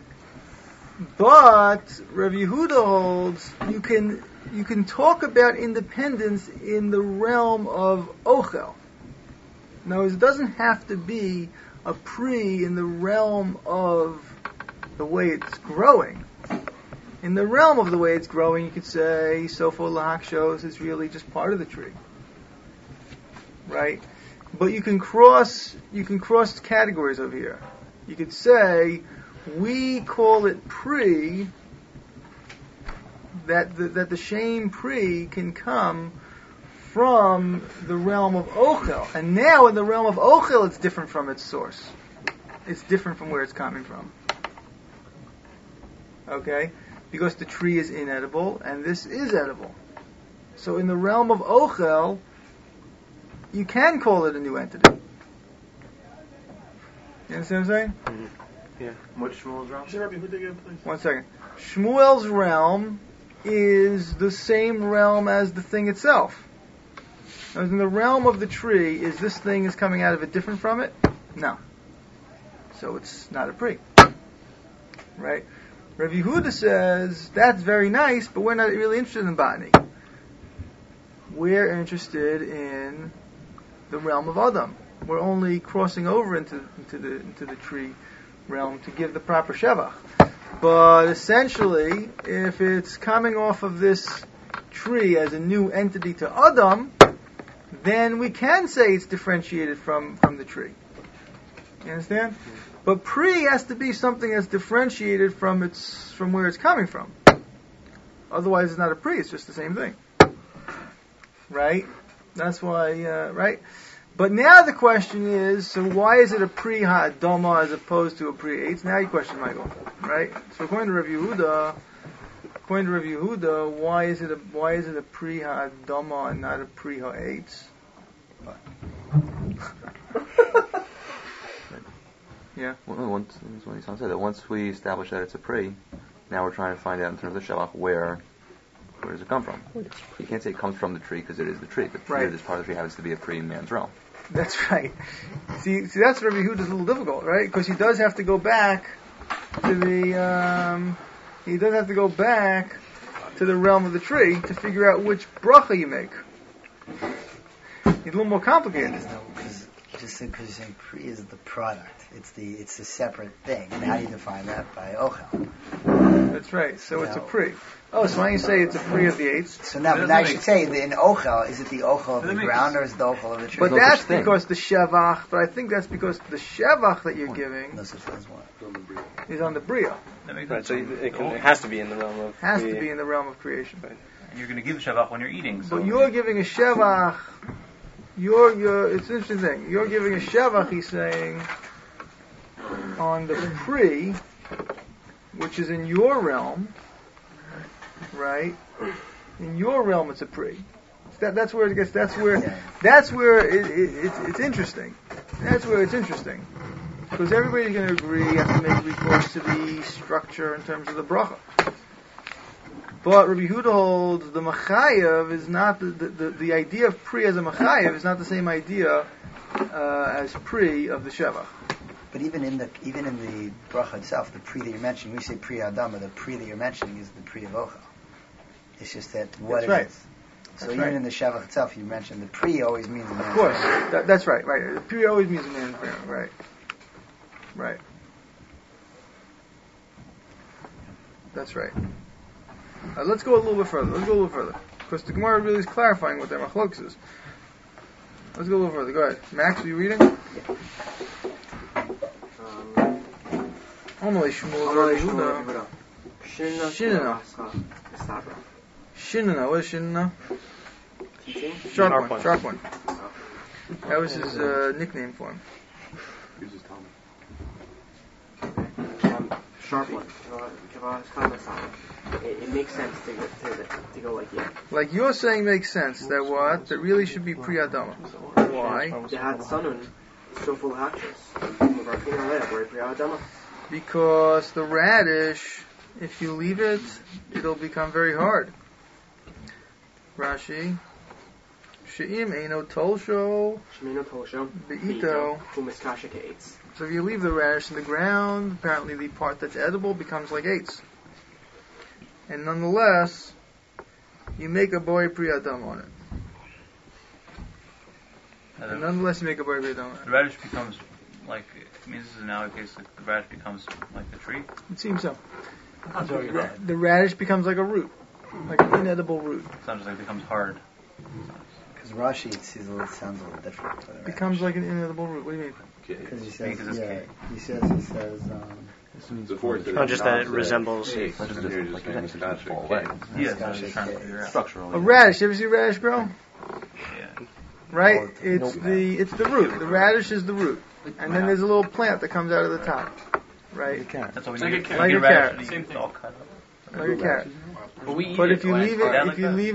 But Rav Yehuda holds you can talk about independence in the realm of ochel. In other words, it doesn't have to be a pri in the realm of the way it's growing. In the realm of the way it's growing, you could say Sofo Lahakshos is really just part of the tree. Right? But you can cross categories over here. You could say we call it pri, that the shame pri can come from the realm of ochel. And now in the realm of ochel it's different from its source. It's different from where it's coming from. Okay? Because the tree is inedible and this is edible. So in the realm of ochel, you can call it a new entity. You understand what I'm saying? Mm-hmm. Yeah. What's Shmuel's realm? 1 second. Shmuel's realm is the same realm as the thing itself. Now, in the realm of the tree, is this thing is coming out of it different from it? No. So it's not a pri. Right? Rav Yehuda says, that's very nice, but we're not really interested in botany. We're interested in the realm of Adam. We're only crossing over into the tree realm to give the proper shevach. But essentially, if it's coming off of this tree as a new entity to Adam, then we can say it's differentiated from the tree. You understand? But pri has to be something that's differentiated from where it's coming from. Otherwise, it's not a pri. It's just the same thing. Right? That's why. Right? But now the question is, so why is it a pri ha'adama as opposed to a pri eitz? Now you question, Michael. Right? So according to Rav Yehuda, according to Rabbi Yehuda, why is it a pri ha'adama and not a pri ha'etz? Yeah. Well, once Nissan said that once we establish that it's a pri, now we're trying to find out in terms of shevach where does it come from? You can't say it comes from the tree because it is the tree, but Right. here this part of the tree happens to be a pri in man's realm. That's right. See, that's Rabbi Yehuda's a little difficult, right? Because he does have to go back to the realm of the tree to figure out which bracha you make. It's a little more complicated. Because you're saying pri is the product. It's a separate thing. And how do you define that? By ochel. That's right. So it's a pri. Oh, so why don't you say it's a pri of the eighth? So now I should say that in ochel, is it the ochel of the ground or is it the ochel of the tree? But that's because the shevach. But I think that's because the shevach that you're giving is on the bria. Right, so it has to be in the realm of Has to be in the realm of creation. And you're going to give shevach when you're eating. So But you're giving a shevach. It's an interesting thing. You're giving a shevach. He's saying on the pri, which is in your realm, right? In your realm, it's a pri. That's where it gets. That's where it's interesting. That's where it's interesting because everybody's going to agree you have to make recourse to the structure in terms of the bracha. But Rabbi Yehuda holds the machayev is not the idea of pri as a machayev is not the same idea as pri of the shevach. But even in the bracha itself, the pri that you're mentioning, we say pri adama, the pri that you're mentioning is the pri of ochel. It's just that what That's it right. is. So That's even right. in the shevach itself, you mentioned the pri always means a man's Of course, realm. that's right. Right, the pri always means a man's realm. Right. That's right. Let's go a little bit further. Because the Gemara really is clarifying what their machlokes is. Let's go a little further. Go ahead. Max, are you reading? Amalei Shmuel Rabbi Yehuda. Shinana. What is Shinana? Sharp one. That was his nickname for him. Sharp one. It makes sense to go like yeah. Like you're saying makes sense that what? That really should be Pri Adama. Why? They had sanun, so full hatches. Because the radish, if you leave it, it'll become very hard. Rashi. She'im eino tolsho. Be'ito. So if you leave the radish in the ground, apparently the part that's edible becomes like eights. And nonetheless, you make a boy Pri Adam on it. And nonetheless, you make a boy Pri Adam on it. the radish becomes like. I mean, this is now a case like the radish becomes like the tree. It seems so. The radish becomes like a root, like an inedible root. It sounds like it becomes hard. Because Rashi sounds a little different. For the Becomes like an inedible root. What do you mean? Because he says, Because it's cake. he says, just that it resembles. Yes, A radish. You ever see a radish grow? Yeah. Right? It's the root. The radish is the root, and then there's a little plant that comes out of the top. Right? That's what we Like need. a carrot. Like a radish, carrot. Same thing. All cut up. Like a carrot. But we eat But it if you when leave it's it, hard. what?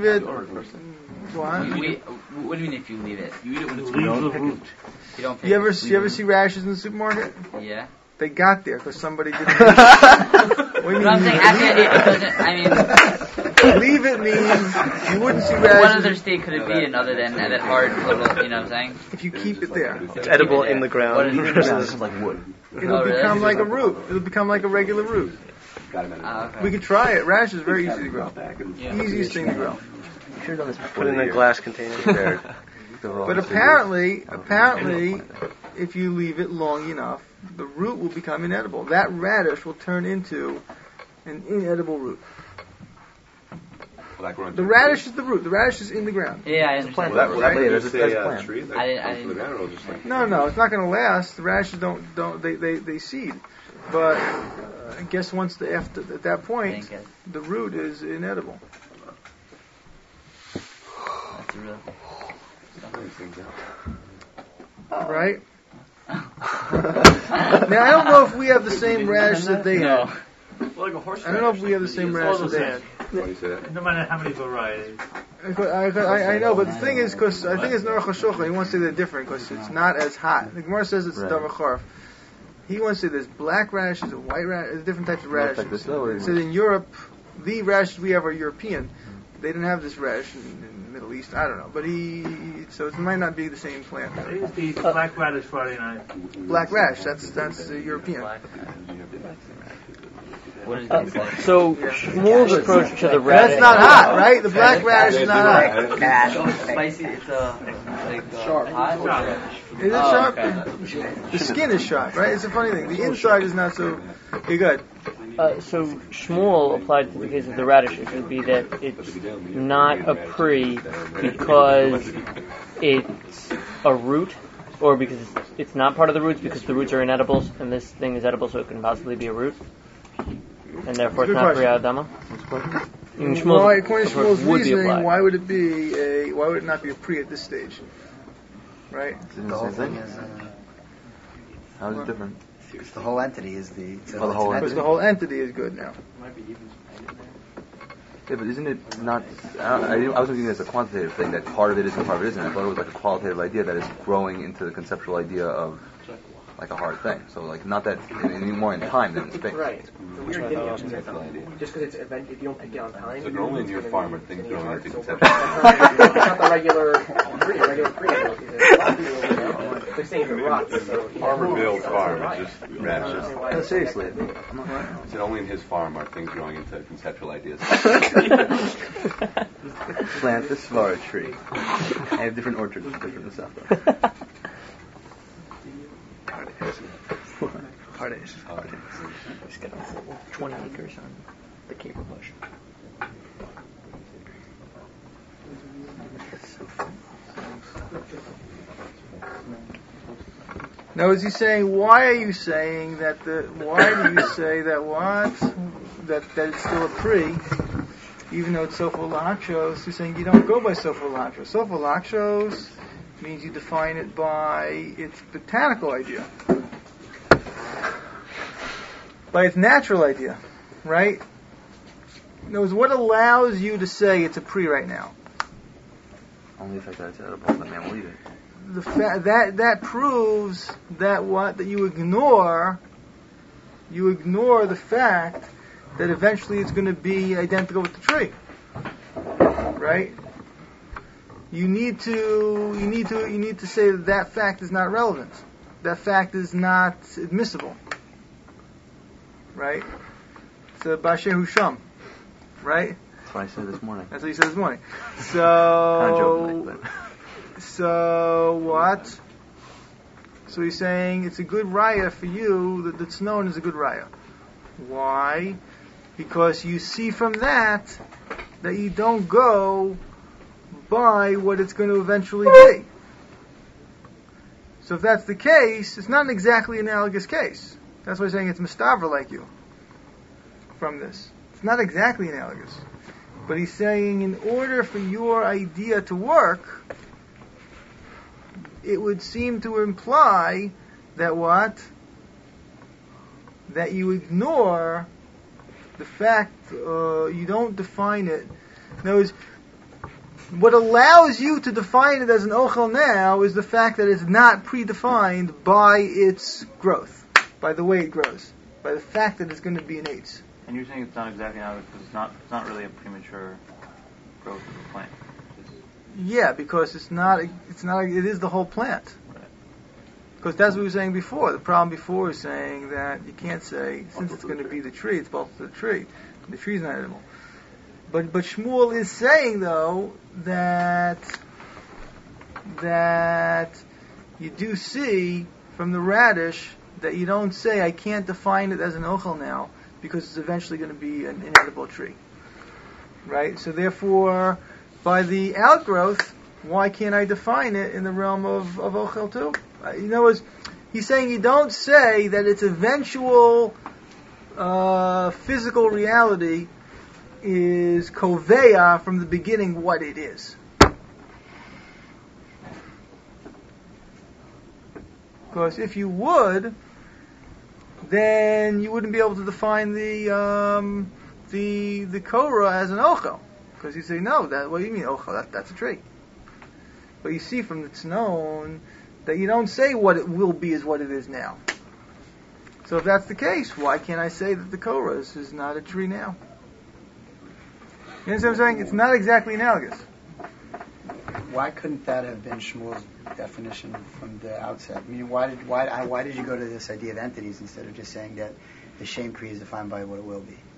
What do you mean if you leave it? You eat it when it's Leave the root. You don't pick You it. ever see rashes in the supermarket? Yeah. They got there because somebody didn't. What do you But I'm saying actually it doesn't. I mean, leave it means you wouldn't see what rashes other state could it be in other than that hard little? You know what I'm saying? if you keep it there. It's edible in the What ground. is it? versus- like wood. It'll Oh, really? become like a root. It'll become like a regular root. Okay. We could try it. Rash is very easy to grow. Yeah. Easiest thing to grow. Put it in a glass container. But apparently, if you leave it long enough, the root will become inedible. That radish will turn into an inedible root. The radish is the root. The radish is in the ground. Yeah, I understand. Well, that later, there's a I plant. didn't. No, it's not going to last. The radishes don't they seed. But I guess at that point, the root is inedible. That's a real. Right? Now I don't know if we have the same radish that they had. Like a horse I don't know if we have the same radish that they had. Why do you say that? No matter how many varieties. I know, but the thing is, because I think it's Aruch HaShulchan, he wants to say they're different, because it's not as hot. The Gemara says it's Davar Charf. He wants to say there's black radishes and white radishes, different types of radishes. Like this, though, He said in Europe, the radishes we have are European. They didn't have this radish in the Middle East. I don't know, but so it might not be the same plant. I used to eat black radish Friday night. Black radish, that's European. So Shmuel's approach to the radish. That's not hot, right? The black radish is not hot. So spicy. It's Sharp. hot. Is it sharp? The skin is sharp, right? It's a funny thing. The inside is not so. Okay, good. So Shmuel applied to the case of the radish, which would be that it's not a pri because it's a root, or because it's not part of the roots because the roots are inedibles, and this thing is edible, so it can possibly be a root, and therefore it's not pri adama. Why, according to Shmuel's reasoning, why would it not be a pri at this stage? Right? The whole thing is. How is it different? Because the whole entity is because the whole entity is good now. Yeah, but isn't it not? I was thinking it's a quantitative thing that part of it is and part of it isn't. I thought it was like a qualitative idea that is growing into the conceptual idea of like a hard thing. So like not that any more in time than in space. Right. The weird thing is just because it's event, if you don't pick it on time. So normally in your farm are things growing into conceptual. It's not the regular they're saying the rocks. Farmer Bill's farm is just radishes. No, seriously. I said only in his farm are things growing into conceptual ideas. Plant the svara tree. I have different orchards with different stuff. Pardes. He's got 20 acres on the Caper Bush. Now, is he saying? Why are you saying that? Why do you say that? What? That it's still a pri, even though it's sofo lachos? He's saying you don't go by sofo lachos. Sofo lachos means you define it by its botanical idea, by its natural idea, right? In other words, what allows you to say it's a pri right now? Only the fact that it's edible, the man will eat it. That proves that you ignore the fact that eventually it's going to be identical with the tree, right? You need to say that fact is not relevant. That fact is not admissible, right? It's a bashe husham, right? That's what I said this morning. That's what you said this morning. So, kind of joking, but. So what? So he's saying it's a good raya for you that's known as a good raya. Why? Because you see from that you don't go by what it's going to eventually be. So if that's the case, it's not an exactly analogous case. That's why he's saying it's mustaver like you from this. It's not exactly analogous. But he's saying in order for your idea to work, it would seem to imply that what? That you ignore the fact, you don't define it. In other words, what allows you to define it as an ochel now is the fact that it's not predefined by its growth, by the way it grows, by the fact that it's going to be an eitz. And you're saying it's not exactly analogous because it's not really a premature growth of the plant. Yeah, because it is the whole plant. Because that's what we were saying before. The problem before is saying that you can't say, since it's going to be the tree, it's both the tree. The tree's not edible. But Shmuel is saying, though, that you do see from the radish that you don't say, I can't define it as an ochel now, because it's eventually going to be an inedible tree. Right? So therefore, by the outgrowth, why can't I define it in the realm of ochel too? In other words, he's saying you don't say that its eventual physical reality is koveya from the beginning what it is. Because if you would, then you wouldn't be able to define the the Korah as an ochel. Because you say, no, what do you mean ochel? That's a tree. But you see from the Tznon that you don't say what it will be is what it is now. So if that's the case, why can't I say that the Korah is not a tree now? You understand what I'm saying? It's not exactly analogous. Why couldn't that have been Shmuel's definition from the outset? I mean, why did you go to this idea of entities instead of just saying that the Shem Kri is defined by what it will be?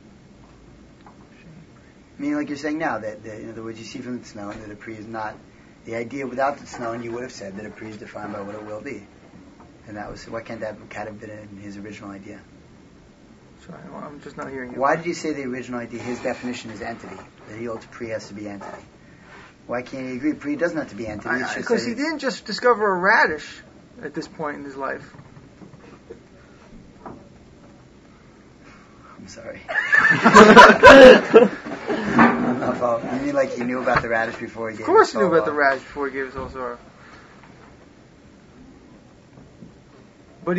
I mean, like you're saying now, that in other words, you see from the Tznon that a Pri is not, the idea without the Tznon, you would have said that a Pri is defined by what it will be. And that was, why can't that have been in his original idea? Sorry, I'm just not hearing you. Why did you say the original idea, his definition is entity, that he holds Pri has to be entity? Why can't he agree Pri doesn't have to be entity? Because he didn't just discover a radish at this point in his life. I'm sorry. You mean like he knew about the radish before he gave it? Of course he knew about the radish before he gave his whole Torah. But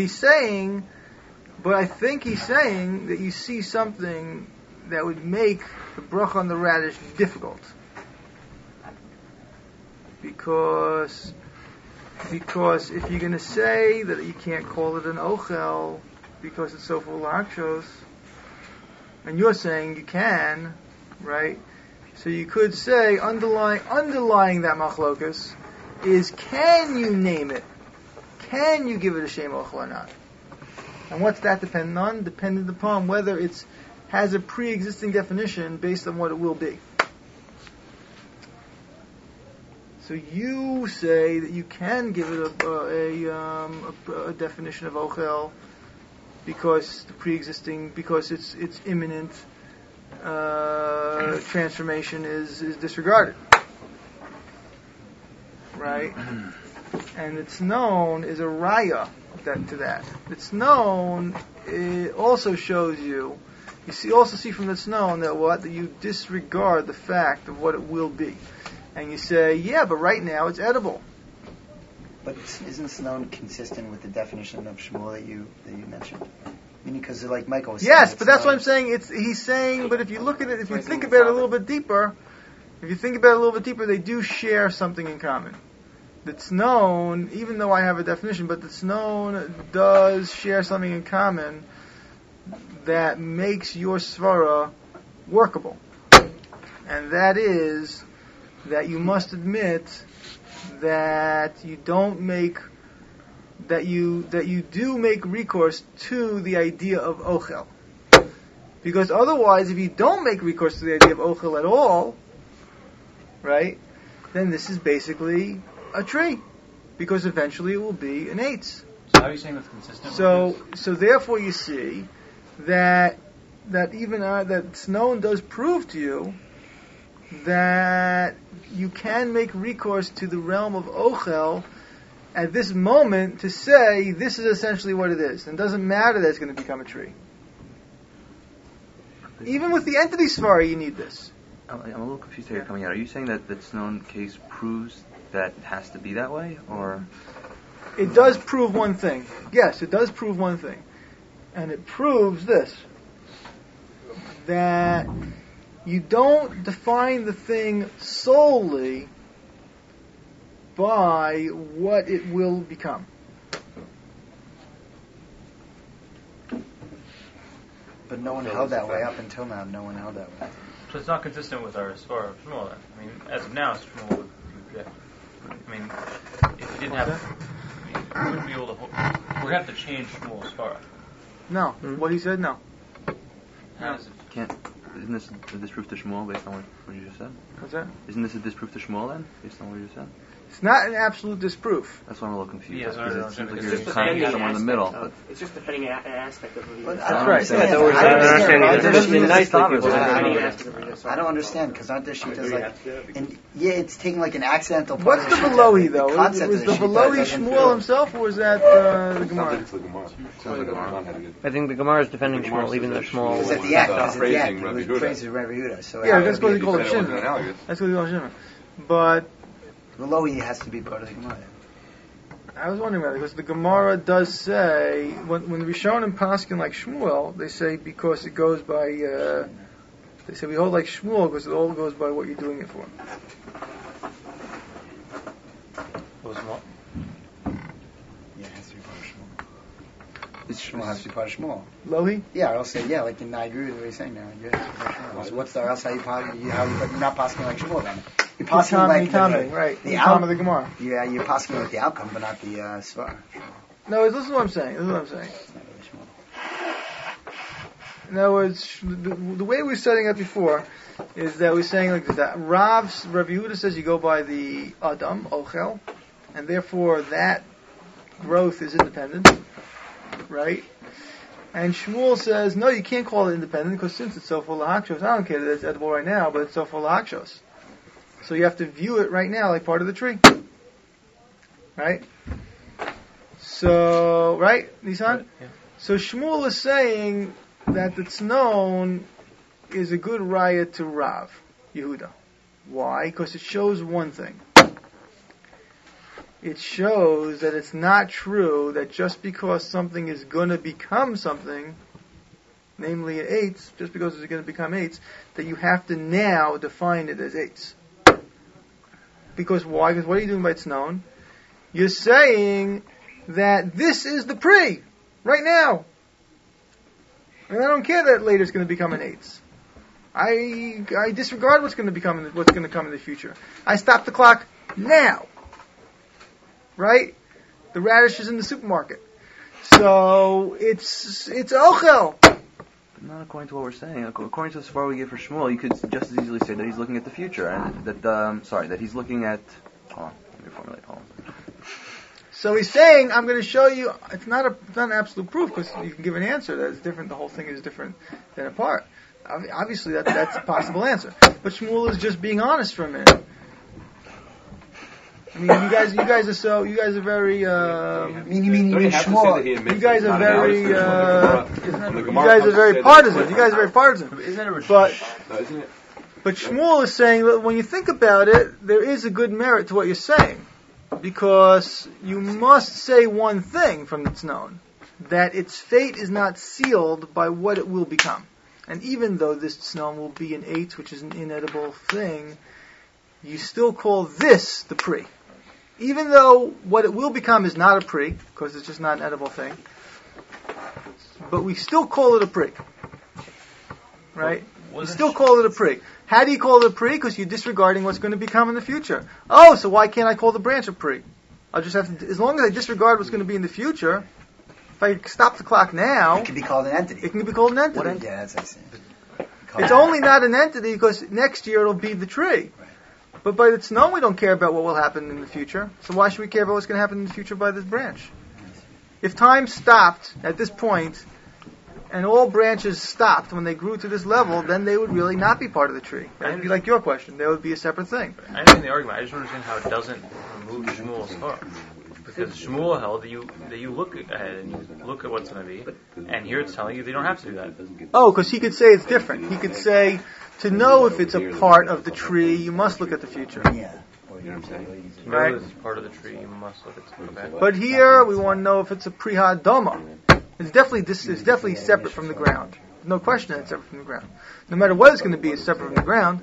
I think he's saying that you see something that would make the bracha on the radish difficult. Because if you're going to say that you can't call it an ochel because it's so full of akshos, and you're saying you can, right? So you could say underlying that machlokus is, can you name it? Can you give it a shem ochel or not? And what's that dependent on? Dependent upon whether it has a pre-existing definition based on what it will be. So you say that you can give it a definition of ochel because the pre-existing, because its imminent transformation is disregarded, right? And it's known is a raya to that. It's known. It also shows you. You also see from it's known that you disregard the fact of what it will be. And you say, yeah, but right now it's edible. But isn't Snow consistent with the definition of Shmuel that you mentioned? Meaning, because like Michael was saying. Yes, but that's what I'm saying. He's saying, but if you look at it, if you think about it a little bit deeper, they do share something in common. That's known, even though I have a definition, but that's known does share something in common that makes your svara workable, and that is that you must admit that you do make recourse to the idea of ochel, because otherwise, if you don't make recourse to the idea of ochel at all, right, then this is basically a tree, because eventually it will be an eitz. So how are you saying that's consistent? So therefore, you see that even that Snow does prove to you that you can make recourse to the realm of ochel at this moment to say this is essentially what it is, and it doesn't matter that it's going to become a tree. Even with the entity svara, you need this. I'm a little confused how you're coming out. Are you saying that Snow case proves that it has to be that way, or? It does prove one thing. Yes, it does prove one thing. And it proves this. That you don't define the thing solely by what it will become. But no one held that way up until now. No one held that way. So it's not consistent with our Svar of Shmuel then. I mean, as of now, Shmuel would object. I mean, if he didn't have, we wouldn't be able to. We'd have to change Shmuel's Svar. No, what he said, no. No. Isn't this a disproof to Shmuel based on what you just said? What's that? Isn't this a disproof to Shmuel then, based on what you just said? It's not an absolute disproof. That's why I'm a little confused. Yes, because it seems like It's you're just kind of somewhere in the middle. But It's just defending an aspect of it. That's right. I don't understand, because aren't there sheet and it's taking like an accidental part. What's the Velohi though? Was the Velohi Shmuel himself, or was that the Gemara? I think the Gemara is defending Shmuel, even though Shmuel was at the end. It was praising Rabbi Yehuda. So yeah, that's what they call it Shimon. That's what they call Shimon. But Velohi has to be part of the Gemara. I was wondering about it, because the Gemara does say, when the Rishonim paskin like Shmuel, they say because it goes by They say we hold like Shmuel because it all goes by what you're doing it for. What was what? Yeah, it has to be part of Shmuel. Shmuel has to be part of Shmuel. Lohi? Yeah, or else say, yeah, like I agree with what you're saying now. I guess. So what's the, or else how you you're not passing like Shmuel then? You're passing like the outcome of the Gemara. Yeah, you're passing like the outcome, but not the svar. No, this is what I'm saying. In other words, the way we're setting up before is that we're saying like that Rav Yehuda says you go by the Adam, Ochel, and therefore that growth is independent, right? And Shmuel says, no, you can't call it independent because since it's Sofo Lahakshos, I don't care that it's edible right now, but it's Sofo Lahakshos. So you have to view it right now like part of the tree. Right? So, right, Nisan? Right, yeah. So Shmuel is saying that the Tznon is a good raya to Rav Yehuda. Why? Because it shows one thing. It shows that it's not true that just because something is going to become something, namely an eitz, just because it's going to become eitz, that you have to now define it as eitz. Because why? Because what are you doing by Tznon? You're saying that this is the pre, right now. And I don't care that later it's going to become an eitz. I disregard what's going to come in the future. I stop the clock now. Right? The radish is in the supermarket. So it's ochel. Not according to what we're saying. According to the svar we give for Shmuel, you could just as easily say that he's looking at the future, and that he's looking at. Hold on, let me formulate. Hold on. So he's saying, I'm going to show you. It's not an absolute proof because you can give an answer that is different. The whole thing is different than a part. Obviously, that's a possible answer. But Shmuel is just being honest for a minute. I mean, you guys are very. You guys are very partisan. You guys are very partisan. Isn't it? But Shmuel is saying that when you think about it, there is a good merit to what you're saying, because you must say one thing from the Tznon, that its fate is not sealed by what it will become. And even though this Tznon will be an eitz, which is an inedible thing, you still call this the pri. Even though what it will become is not a pri, because it's just not an edible thing, but we still call it a pri. Right? We still call it a pri. How do you call it a pri? Because you're disregarding what's going to become in the future. Oh, so why can't I call the branch a pri? I'll just have to, as long as I disregard what's going to be in the future, if I stop the clock now, it can be called an entity. It can be called an entity. What entity? Yeah, that's what I see. It's only not an entity because next year it'll be the tree. But by the Tznon, we don't care about what will happen in the future. So why should we care about what's going to happen in the future by this branch? If time stopped at this point, and all branches stopped when they grew to this level, then they would really not be part of the tree. That would be like your question. They would be a separate thing. I understand the argument. I just don't understand how it doesn't remove Shmuel's svar. Because Shmuel held that you look ahead and you look at what's going to be, and here it's telling you they don't have to do that. Oh, because he could say it's different. He could say, to know if it's a part of the tree, you must look at the future. Yeah. You know what I'm saying? Right? It's part of the tree. You must look at the But here we want to know if it's a priha doma. It's definitely separate from the ground. No question that it's separate from the ground. No matter what it's going to be, it's separate from the ground.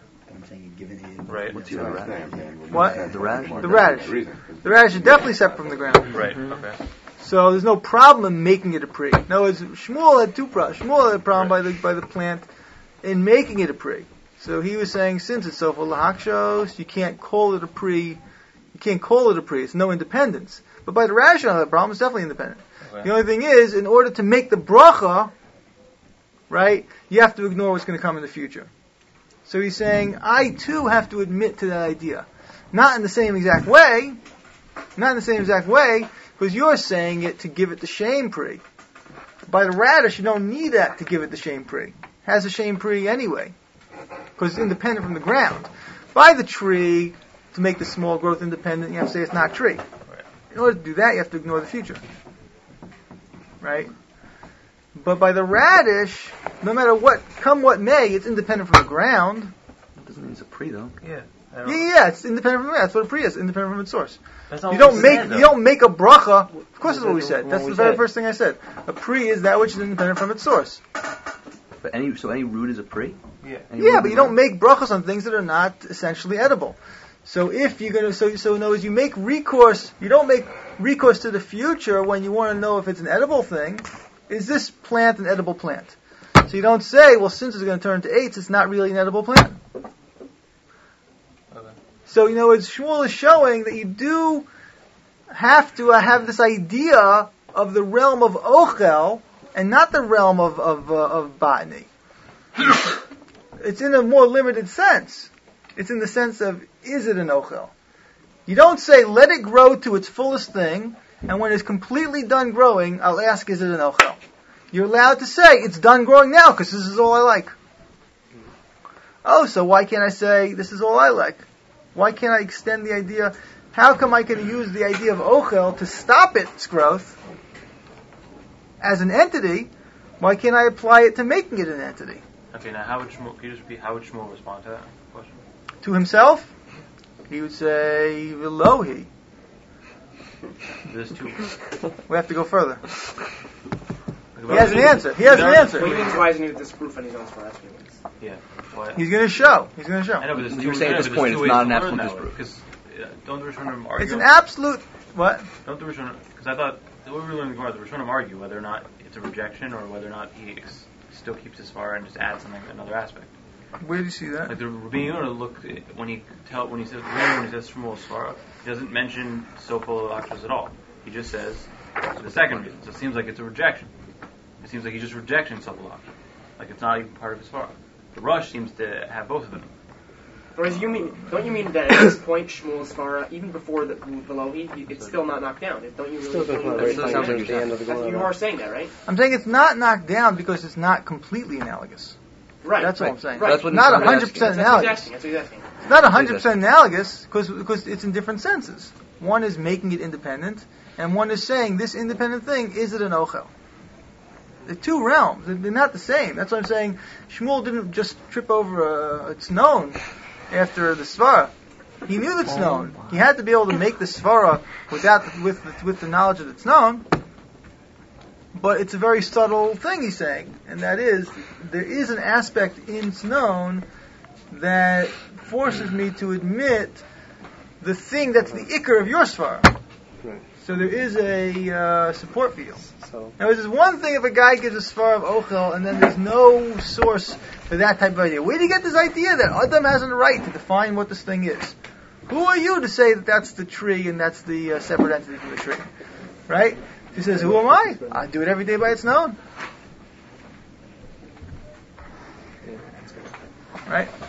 Right. What's your radish? What? The radish? The radish. The radish is definitely separate from the ground. Right. Okay. So there's no problem in making it a pri. No, Shmuel had two problems. Shmuel had a problem by the plant in making it a pri. So he was saying, since it's Sofo Lahakshos, you can't call it a pri. You can't call it a pri. It's no independence. But by the radish, the problem is definitely independent. Okay. The only thing is, in order to make the bracha, right, you have to ignore what's going to come in the future. So he's saying, I too have to admit to that idea. Not in the same exact way, because you're saying it to give it the shame pri. By the radish, you don't need that to give it the shame pri. It has a shame pri anyway, because it's independent from the ground. By the tree, to make the small growth independent, you have to say it's not tree. In order to do that, you have to ignore the future. Right? But by the radish, no matter what may, it's independent from the ground. That doesn't mean it's a pri, though. Yeah. Yeah, it's independent from the ground. That's what a pri is, independent from its source. That's not you don't make a bracha. Of course, that's what we said. That's the very first thing I said. A pri is that which is independent from its source. But any root is a pri? Yeah. Yeah, but you don't make brachos on things that are not essentially edible. So if you're gonna, so in other words, you make recourse. You don't make recourse to the future when you want to know if it's an edible thing. Is this plant an edible plant? So you don't say, well, since it's going to turn into eights, it's not really an edible plant. Okay. So Shmuel is showing that you do have to have this idea of the realm of ochel and not the realm of botany. It's in a more limited sense. It's in the sense of, is it an ochel? You don't say, let it grow to its fullest thing, and when it's completely done growing, I'll ask, is it an ochel? You're allowed to say, it's done growing now, because this is all I like. Oh, so why can't I say, this is all I like? Why can't I extend the idea? How come I can use the idea of ochel to stop its growth as an entity? Why can't I apply it to making it an entity? Okay, now can you just repeat, how would Shmuel respond to that question? To himself, he would say, Velohi. There's two. We have to go further. He has an answer. He has an answer. What he means, why isn't he disproof on his own for? That's what he means. Yeah. What? He's going to show. He's going to show. I know, but there's You're saying at this point it's not an absolute disproof. Because don't the Rishonim argue? It's an absolute, what? Don't the Rishonim, because I thought, the way we were learning the Gemara, the Rishonim argue whether or not it's a rejection or whether or not he still keeps his svara and just adds something, another aspect. Where do you see that? Like the Rabbi Yehuda looked when he says Shmuel svara, he doesn't mention Sofo Lakshas at all. He just says the second reason. So it seems like it's a rejection. It seems like he's just rejecting Sofo Lakshas. Like it's not even part of his svara. The Rush seems to have both of them. Whereas don't you mean that at this point Shmuel's svara, even before the Velohi, it's still not knocked down? Don't you really? Still doesn't That's right the end of the Gemara. you are saying that, right? I'm saying it's not knocked down because it's not completely analogous. Right. That's what I'm saying. Right. That's what not 100% analogous. That's what he's asking. It's not 100% analogous because it's in different senses. One is making it independent, and one is saying this independent thing, is it an ochel? They're two realms. They're not the same. That's what I'm saying. Shmuel didn't just trip over it's known after the svara. He knew it's known. He had to be able to make the svara with the knowledge that it's known. But it's a very subtle thing he's saying, and that is, there is an aspect in Tznon that forces me to admit the thing that's the ikar of your svara. Right. So there is a support for you. So. Now, there's one thing if a guy gives a svara of ochel, and then there's no source for that type of idea. Where do you get this idea that Adam has a right to define what this thing is? Who are you to say that that's the tree and that's the separate entity from the tree? Right? He says, who am I? I do it every day by its known. Right?